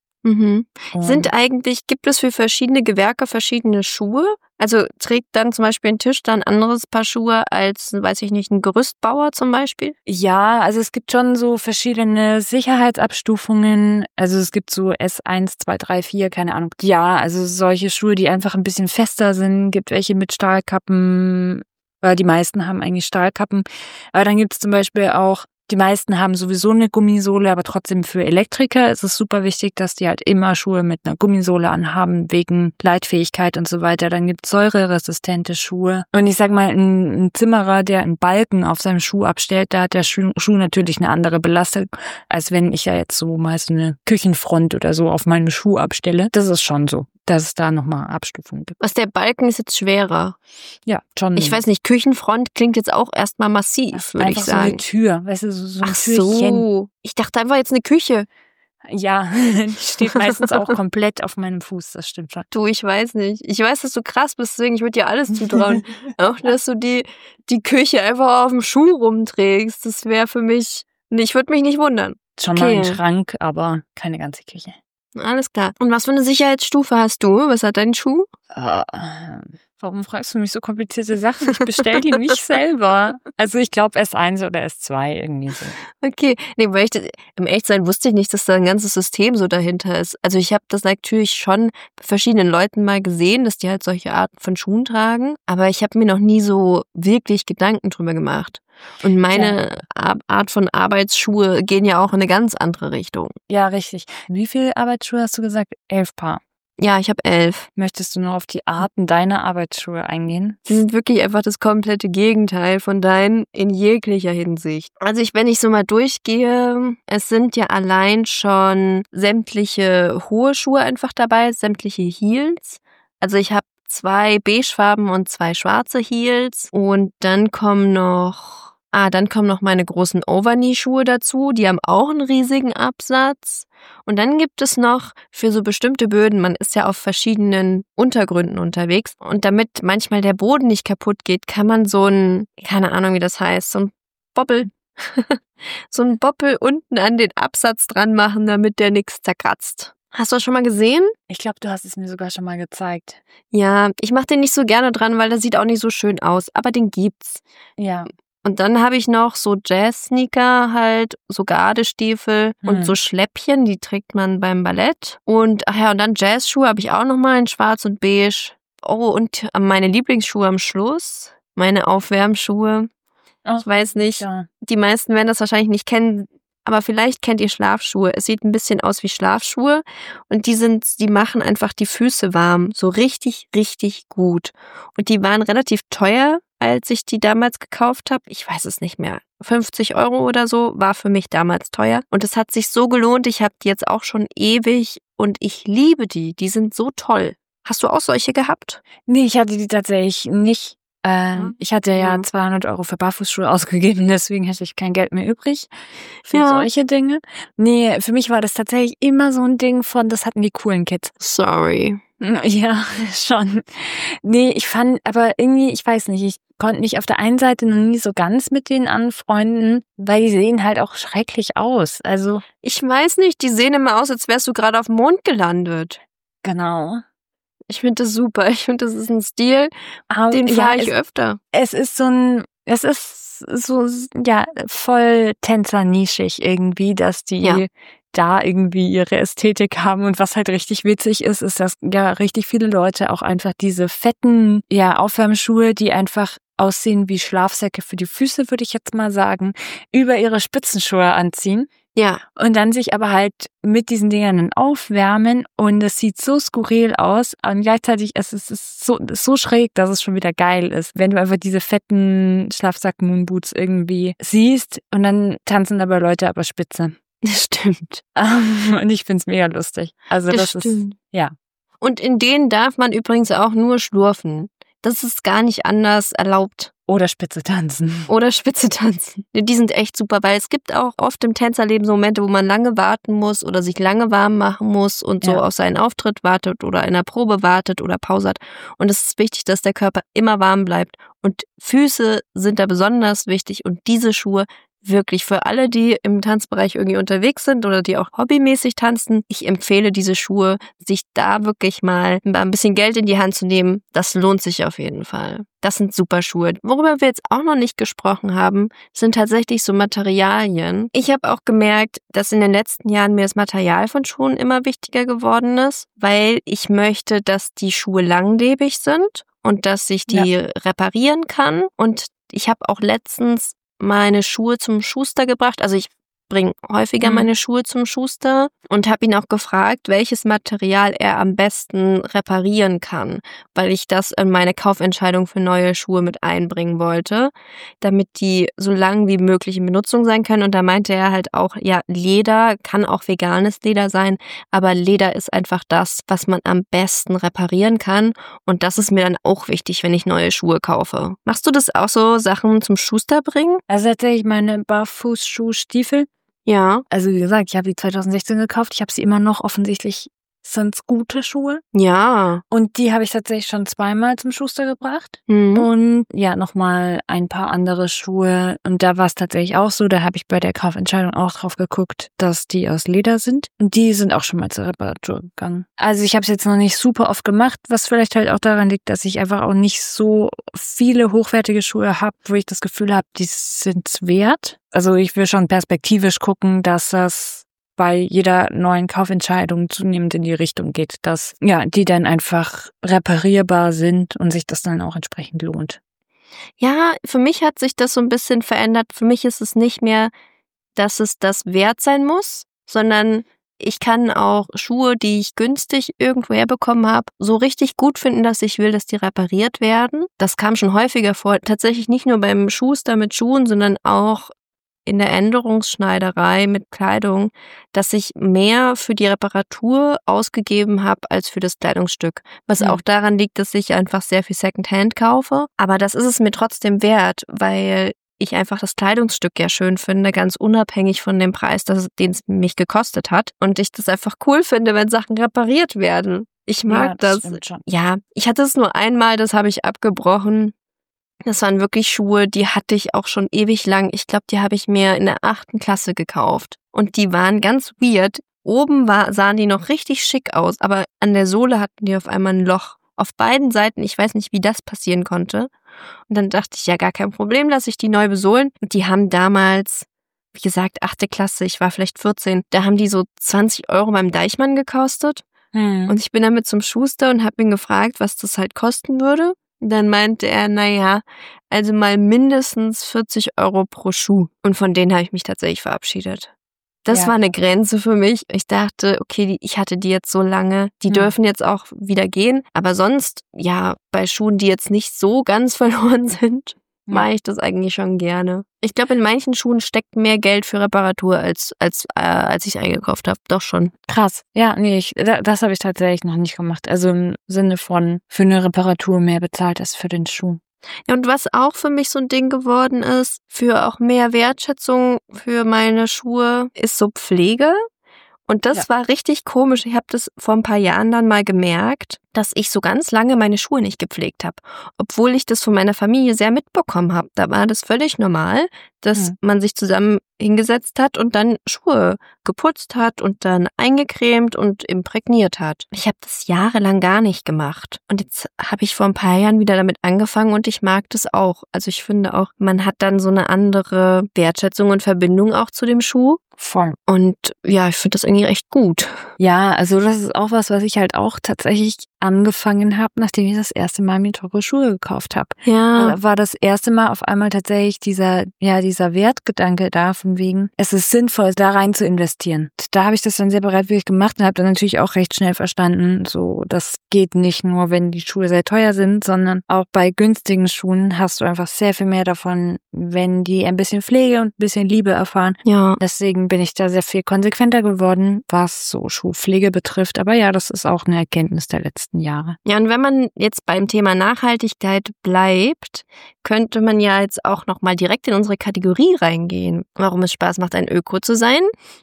Gibt es für verschiedene Gewerke verschiedene Schuhe? Also trägt dann zum Beispiel ein Tisch dann ein anderes Paar Schuhe als, weiß ich nicht, ein Gerüstbauer zum Beispiel? Ja, also es gibt schon so verschiedene Sicherheitsabstufungen. Also es gibt so S1, 2, 3, 4, keine Ahnung. Ja, also solche Schuhe, die einfach ein bisschen fester sind. Gibt welche mit Stahlkappen. Die meisten haben eigentlich Stahlkappen. Aber dann gibt es zum Beispiel auch Die meisten haben sowieso eine Gummisohle, aber trotzdem für Elektriker ist es super wichtig, dass die halt immer Schuhe mit einer Gummisohle anhaben, wegen Leitfähigkeit und so weiter. Dann gibt's säureresistente Schuhe. Und ich sag mal, ein Zimmerer, der einen Balken auf seinem Schuh abstellt, da hat der Schuh natürlich eine andere Belastung, als wenn ich ja jetzt so mal so eine Küchenfront oder so auf meinen Schuh abstelle. Das ist schon so, dass es da nochmal Abstufungen gibt. Was der Balken ist jetzt schwerer. Ja, schon. Ich weiß nicht, Küchenfront klingt jetzt auch erstmal massiv, würde ich einfach so sagen. eine Tür, weißt du, so ein Ach Türchen. so. Ich dachte einfach jetzt eine Küche. Ja, die steht meistens auch komplett auf meinem Fuß, das stimmt schon. Du, ich weiß nicht. Ich weiß, dass du krass bist, deswegen ich würde dir alles zutrauen. Auch, dass du die Küche einfach auf dem Schuh rumträgst. Das wäre für mich, ich würde mich nicht wundern. Schon mal ein Schrank, aber keine ganze Küche. Alles klar. Und was für eine Sicherheitsstufe hast du? Was hat dein Schuh? Warum fragst du mich so komplizierte Sachen? Ich bestelle die nicht selber. Also ich glaube S1 oder S2 irgendwie so. Okay. Nee, weil im Echtsein wusste ich nicht, dass da ein ganzes System so dahinter ist. Also ich habe das natürlich schon bei verschiedenen Leuten mal gesehen, dass die halt solche Arten von Schuhen tragen. Aber ich habe mir noch nie so wirklich Gedanken drüber gemacht. Und meine Art von Arbeitsschuhe gehen ja auch in eine ganz andere Richtung. Ja, richtig. Wie viele Arbeitsschuhe hast du gesagt? 11 Paar. Ja, ich habe 11. Möchtest du noch auf die Arten deiner Arbeitsschuhe eingehen? Sie sind wirklich einfach das komplette Gegenteil von deinen in jeglicher Hinsicht. Also wenn ich so mal durchgehe, es sind ja allein schon sämtliche hohe Schuhe einfach dabei, sämtliche Heels. Also ich habe 2 beigefarben und 2 schwarze Heels und dann kommen noch meine großen Overknee-Schuhe dazu. Die haben auch einen riesigen Absatz. Und dann gibt es noch für so bestimmte Böden, man ist ja auf verschiedenen Untergründen unterwegs. Und damit manchmal der Boden nicht kaputt geht, kann man so ein, keine Ahnung wie das heißt, so ein Bobbel, so ein Bobbel unten an den Absatz dran machen, damit der nichts zerkratzt. Hast du das schon mal gesehen? Ich glaube, du hast es mir sogar schon mal gezeigt. Ja, ich mache den nicht so gerne dran, weil der sieht auch nicht so schön aus. Aber den gibt's. Ja. Und dann habe ich noch so Jazz-Sneaker halt, so Gardestiefel und so Schläppchen, die trägt man beim Ballett. Und und dann Jazzschuhe habe ich auch nochmal in schwarz und beige. Oh, und meine Lieblingsschuhe am Schluss, meine Aufwärmschuhe. Ich weiß nicht, Die meisten werden das wahrscheinlich nicht kennen, aber vielleicht kennt ihr Schlafschuhe. Es sieht ein bisschen aus wie Schlafschuhe und die machen einfach die Füße warm, so richtig, richtig gut. Und die waren relativ teuer, als ich die damals gekauft habe. Ich weiß es nicht mehr. 50 € oder so war für mich damals teuer. Und es hat sich so gelohnt. Ich habe die jetzt auch schon ewig und ich liebe die. Die sind so toll. Hast du auch solche gehabt? Nee, ich hatte die tatsächlich nicht. Ich hatte ja 200 € für Barfußschuhe ausgegeben, deswegen hatte ich kein Geld mehr übrig für solche Dinge. Nee, für mich war das tatsächlich immer so ein Ding von, das hatten die coolen Kids. Sorry. Ja, schon. Nee, ich fand, aber irgendwie, ich weiß nicht, ich konnte mich auf der einen Seite noch nie so ganz mit denen anfreunden, weil die sehen halt auch schrecklich aus. Also ich weiß nicht, die sehen immer aus, als wärst du gerade auf dem Mond gelandet. Genau. Ich finde das super. Ich finde, das ist ein Stil, den fahre ich öfter. Es ist so, voll tänzernischig irgendwie, dass die da irgendwie ihre Ästhetik haben. Und was halt richtig witzig ist, dass ja richtig viele Leute auch einfach diese fetten, Aufwärmschuhe, die einfach aussehen wie Schlafsäcke für die Füße, würde ich jetzt mal sagen, über ihre Spitzenschuhe anziehen. Ja. Und dann sich aber halt mit diesen Dingern dann aufwärmen und es sieht so skurril aus und gleichzeitig es ist so schräg, dass es schon wieder geil ist, wenn du einfach diese fetten Schlafsack-Moonboots irgendwie siehst und dann tanzen dabei Leute aber spitze. Das stimmt. Und ich find's mega lustig. Also das ist, ja. Und in denen darf man übrigens auch nur schlurfen. Das ist gar nicht anders erlaubt. Oder Spitze tanzen. Die sind echt super, weil es gibt auch oft im Tänzerleben so Momente, wo man lange warten muss oder sich lange warm machen muss und so auf seinen Auftritt wartet oder in der Probe wartet oder Pause hat. Und es ist wichtig, dass der Körper immer warm bleibt. Und Füße sind da besonders wichtig und diese Schuhe wirklich für alle, die im Tanzbereich irgendwie unterwegs sind oder die auch hobbymäßig tanzen. Ich empfehle diese Schuhe, sich da wirklich mal ein bisschen Geld in die Hand zu nehmen. Das lohnt sich auf jeden Fall. Das sind super Schuhe. Worüber wir jetzt auch noch nicht gesprochen haben, sind tatsächlich so Materialien. Ich habe auch gemerkt, dass in den letzten Jahren mir das Material von Schuhen immer wichtiger geworden ist, weil ich möchte, dass die Schuhe langlebig sind und dass ich die reparieren kann. Und ich habe auch letztens meine Schuhe zum Schuster gebracht. Also ich bringe häufiger meine Schuhe zum Schuster und habe ihn auch gefragt, welches Material er am besten reparieren kann, weil ich das in meine Kaufentscheidung für neue Schuhe mit einbringen wollte, damit die so lang wie möglich in Benutzung sein können. Und da meinte er halt auch, ja, Leder kann auch veganes Leder sein, aber Leder ist einfach das, was man am besten reparieren kann. Und das ist mir dann auch wichtig, wenn ich neue Schuhe kaufe. Machst du das auch so, Sachen zum Schuster bringen? Also tatsächlich meine Barfußschuhstiefel. Ja. Also wie gesagt, ich habe die 2016 gekauft. Ich habe sie immer noch. Offensichtlich sind's gute Schuhe. Ja. Und die habe ich tatsächlich schon zweimal zum Schuster gebracht. Mhm. Und ja, nochmal ein paar andere Schuhe. Und da war es tatsächlich auch so. Da habe ich bei der Kaufentscheidung auch drauf geguckt, dass die aus Leder sind. Und die sind auch schon mal zur Reparatur gegangen. Also ich habe es jetzt noch nicht super oft gemacht, was vielleicht halt auch daran liegt, dass ich einfach auch nicht so viele hochwertige Schuhe habe, wo ich das Gefühl habe, die sind's wert. Also ich will schon perspektivisch gucken, dass das bei jeder neuen Kaufentscheidung zunehmend in die Richtung geht, dass ja die dann einfach reparierbar sind und sich das dann auch entsprechend lohnt. Ja, für mich hat sich das so ein bisschen verändert. Für mich ist es nicht mehr, dass es das wert sein muss, sondern ich kann auch Schuhe, die ich günstig irgendwo herbekommen habe, so richtig gut finden, dass ich will, dass die repariert werden. Das kam schon häufiger vor. Tatsächlich nicht nur beim Schuster mit Schuhen, sondern auch in der Änderungsschneiderei mit Kleidung, dass ich mehr für die Reparatur ausgegeben habe als für das Kleidungsstück. Was auch daran liegt, dass ich einfach sehr viel Secondhand kaufe. Aber das ist es mir trotzdem wert, weil ich einfach das Kleidungsstück ja schön finde, ganz unabhängig von dem Preis, den es mich gekostet hat. Und ich das einfach cool finde, wenn Sachen repariert werden. Ich mag das. Stimmt schon. Ja, ich hatte es nur einmal, das habe ich abgebrochen. Das waren wirklich Schuhe, die hatte ich auch schon ewig lang. Ich glaube, die habe ich mir in der 8. Klasse gekauft. Und die waren ganz weird. Oben sahen die noch richtig schick aus, aber an der Sohle hatten die auf einmal ein Loch. Auf beiden Seiten, ich weiß nicht, wie das passieren konnte. Und dann dachte ich, ja, gar kein Problem, lasse ich die neu besohlen. Und die haben damals, wie gesagt, 8. Klasse, ich war vielleicht 14, da haben die so 20 € beim Deichmann gekostet. Und ich bin damit zum Schuster und habe ihn gefragt, was das halt kosten würde. Dann meinte er, naja, also mal mindestens 40 € pro Schuh. Und von denen habe ich mich tatsächlich verabschiedet. Das war eine Grenze für mich. Ich dachte, okay, ich hatte die jetzt so lange, die dürfen jetzt auch wieder gehen. Aber sonst, ja, bei Schuhen, die jetzt nicht so ganz verloren sind, mache ich das eigentlich schon gerne. Ich glaube, in manchen Schuhen steckt mehr Geld für Reparatur, als ich eingekauft habe. Doch schon. Krass. Ja, nee, das habe ich tatsächlich noch nicht gemacht. Also im Sinne von für eine Reparatur mehr bezahlt als für den Schuh. Ja, und was auch für mich so ein Ding geworden ist, für auch mehr Wertschätzung für meine Schuhe, ist so Pflege. Und das war richtig komisch. Ich habe das vor ein paar Jahren dann mal gemerkt, dass ich so ganz lange meine Schuhe nicht gepflegt habe. Obwohl ich das von meiner Familie sehr mitbekommen habe. Da war das völlig normal, dass man sich zusammen hingesetzt hat und dann Schuhe geputzt hat und dann eingecremt und imprägniert hat. Ich habe das jahrelang gar nicht gemacht. Und jetzt habe ich vor ein paar Jahren wieder damit angefangen und ich mag das auch. Also ich finde auch, man hat dann so eine andere Wertschätzung und Verbindung auch zu dem Schuh. Voll. Und ja, ich finde das irgendwie recht gut. Ja, also das ist auch was ich halt auch tatsächlich angefangen habe, nachdem ich das erste Mal mir teure Schuhe gekauft habe. Ja. Da war das erste Mal auf einmal tatsächlich dieser Wertgedanke da, von wegen, es ist sinnvoll, da rein zu investieren. Da habe ich das dann sehr bereitwillig gemacht und habe dann natürlich auch recht schnell verstanden, so, das geht nicht nur, wenn die Schuhe sehr teuer sind, sondern auch bei günstigen Schuhen hast du einfach sehr viel mehr davon, wenn die ein bisschen Pflege und ein bisschen Liebe erfahren. Ja. Deswegen bin ich da sehr viel konsequenter geworden, was so Schuhpflege betrifft. Aber ja, das ist auch eine Erkenntnis der letzten Jahre. Ja, und wenn man jetzt beim Thema Nachhaltigkeit bleibt, könnte man ja jetzt auch nochmal direkt in unsere Kategorie reingehen. Warum es Spaß macht, ein Öko zu sein?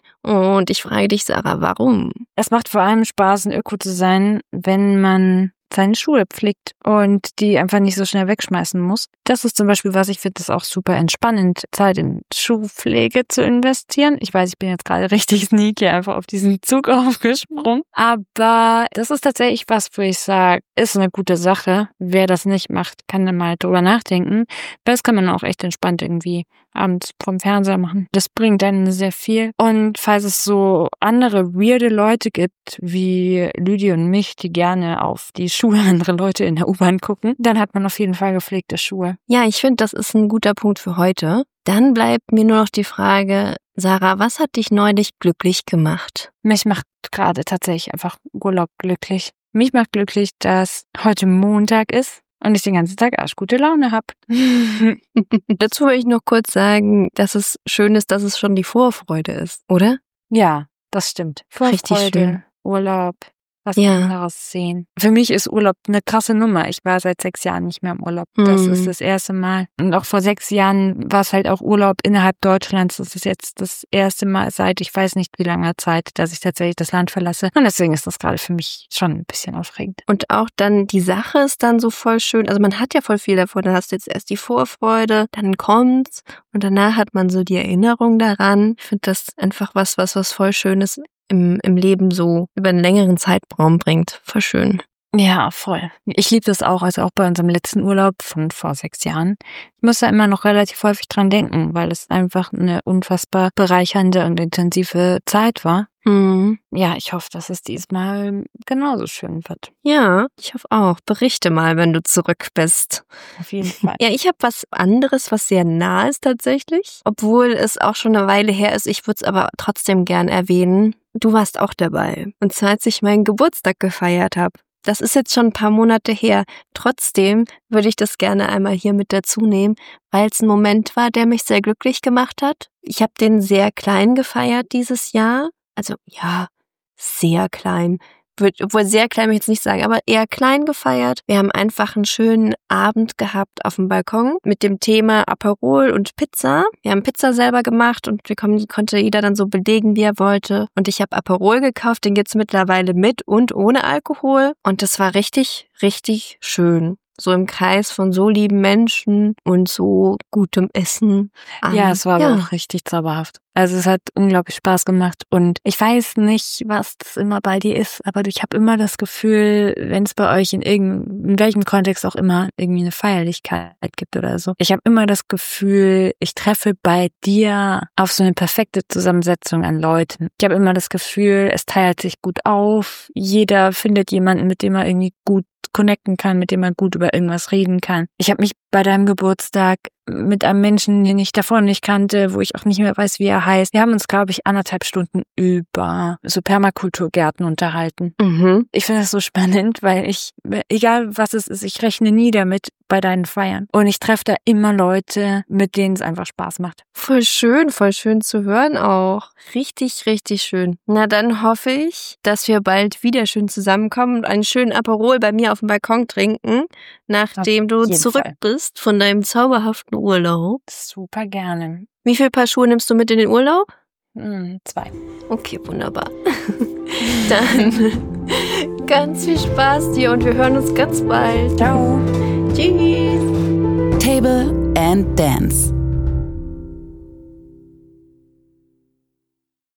Und ich frage dich, Sarah, warum? Es macht vor allem Spaß, ein Öko zu sein, wenn man seine Schuhe pflegt und die einfach nicht so schnell wegschmeißen muss. Das ist zum Beispiel was, ich finde das auch super entspannend, Zeit in Schuhpflege zu investieren. Ich weiß, ich bin jetzt gerade richtig sneaky einfach auf diesen Zug aufgesprungen. Aber das ist tatsächlich was, wo ich sage, ist eine gute Sache. Wer das nicht macht, kann dann mal drüber nachdenken. Das kann man auch echt entspannt irgendwie abends vom Fernseher machen. Das bringt dann sehr viel. Und falls es so andere weirde Leute gibt, wie Lüdi und mich, die gerne auf die Schuhe anderer Leute in der U-Bahn gucken, dann hat man auf jeden Fall gepflegte Schuhe. Ja, ich finde, das ist ein guter Punkt für heute. Dann bleibt mir nur noch die Frage, Sarah, was hat dich neulich glücklich gemacht? Mich macht gerade tatsächlich einfach Urlaub glücklich. Mich macht glücklich, dass heute Montag ist und ich den ganzen Tag arschgute Laune habe. Dazu will ich noch kurz sagen, dass es schön ist, dass es schon die Vorfreude ist, oder? Ja, das stimmt. Richtig schön. Urlaub, was Ja. anderes sehen. Für mich ist Urlaub eine krasse Nummer. Ich war seit 6 Jahren nicht mehr im Urlaub. Das ist das erste Mal. Und auch vor 6 Jahren war es halt auch Urlaub innerhalb Deutschlands. Das ist jetzt das erste Mal seit ich weiß nicht wie langer Zeit, dass ich tatsächlich das Land verlasse. Und deswegen ist das gerade für mich schon ein bisschen aufregend. Und auch dann die Sache ist dann so voll schön. Also man hat ja voll viel davon. Dann hast du jetzt erst die Vorfreude, dann kommt's und danach hat man so die Erinnerung daran. Ich finde das einfach was voll Schönes im Leben so über einen längeren Zeitraum bringt. Voll schön. Ja, voll. Ich liebe das auch, also auch bei unserem letzten Urlaub von vor 6 Jahren. Ich muss da immer noch relativ häufig dran denken, weil es einfach eine unfassbar bereichernde und intensive Zeit war. Ja, ich hoffe, dass es diesmal genauso schön wird. Ja, ich hoffe auch. Berichte mal, wenn du zurück bist. Auf jeden Fall. Ja, ich habe was anderes, was sehr nah ist tatsächlich. Obwohl es auch schon eine Weile her ist. Ich würde es aber trotzdem gern erwähnen. Du warst auch dabei. Und zwar, als ich meinen Geburtstag gefeiert habe. Das ist jetzt schon ein paar Monate her. Trotzdem würde ich das gerne einmal hier mit dazu nehmen, weil es ein Moment war, der mich sehr glücklich gemacht hat. Ich habe den sehr klein gefeiert dieses Jahr. Also ja, sehr klein. Obwohl sehr klein will ich jetzt nicht sagen, aber eher klein gefeiert. Wir haben einfach einen schönen Abend gehabt auf dem Balkon mit dem Thema Aperol und Pizza. Wir haben Pizza selber gemacht und konnte jeder dann so belegen, wie er wollte. Und ich habe Aperol gekauft, den gibt's mittlerweile mit und ohne Alkohol. Und das war richtig, richtig schön. So im Kreis von so lieben Menschen und so gutem Essen. Ja, es war aber auch richtig zauberhaft. Also es hat unglaublich Spaß gemacht und ich weiß nicht, was das immer bei dir ist, aber ich habe immer das Gefühl, wenn es bei euch in welchem Kontext auch immer irgendwie eine Feierlichkeit gibt oder so. Ich habe immer das Gefühl, ich treffe bei dir auf so eine perfekte Zusammensetzung an Leuten. Ich habe immer das Gefühl, es teilt sich gut auf. Jeder findet jemanden, mit dem er irgendwie gut connecten kann, mit dem man gut über irgendwas reden kann. Ich habe mich bei deinem Geburtstag mit einem Menschen, den ich davor nicht kannte, wo ich auch nicht mehr weiß, wie er heißt. Wir haben uns, glaube ich, 1,5 Stunden über so Permakulturgärten unterhalten. Ich finde das so spannend, weil egal was es ist, ich rechne nie damit bei deinen Feiern. Und ich treffe da immer Leute, mit denen es einfach Spaß macht. Voll schön zu hören auch. Richtig, richtig schön. Na, dann hoffe ich, dass wir bald wieder schön zusammenkommen und einen schönen Aperol bei mir auf dem Balkon trinken, nachdem du zurück bist von deinem zauberhaften Urlaub. Super gerne. Wie viele Paar Schuhe nimmst du mit in den Urlaub? 2. Okay, wunderbar. Dann ganz viel Spaß dir und wir hören uns ganz bald. Ciao. Tschüss. Table and Dance.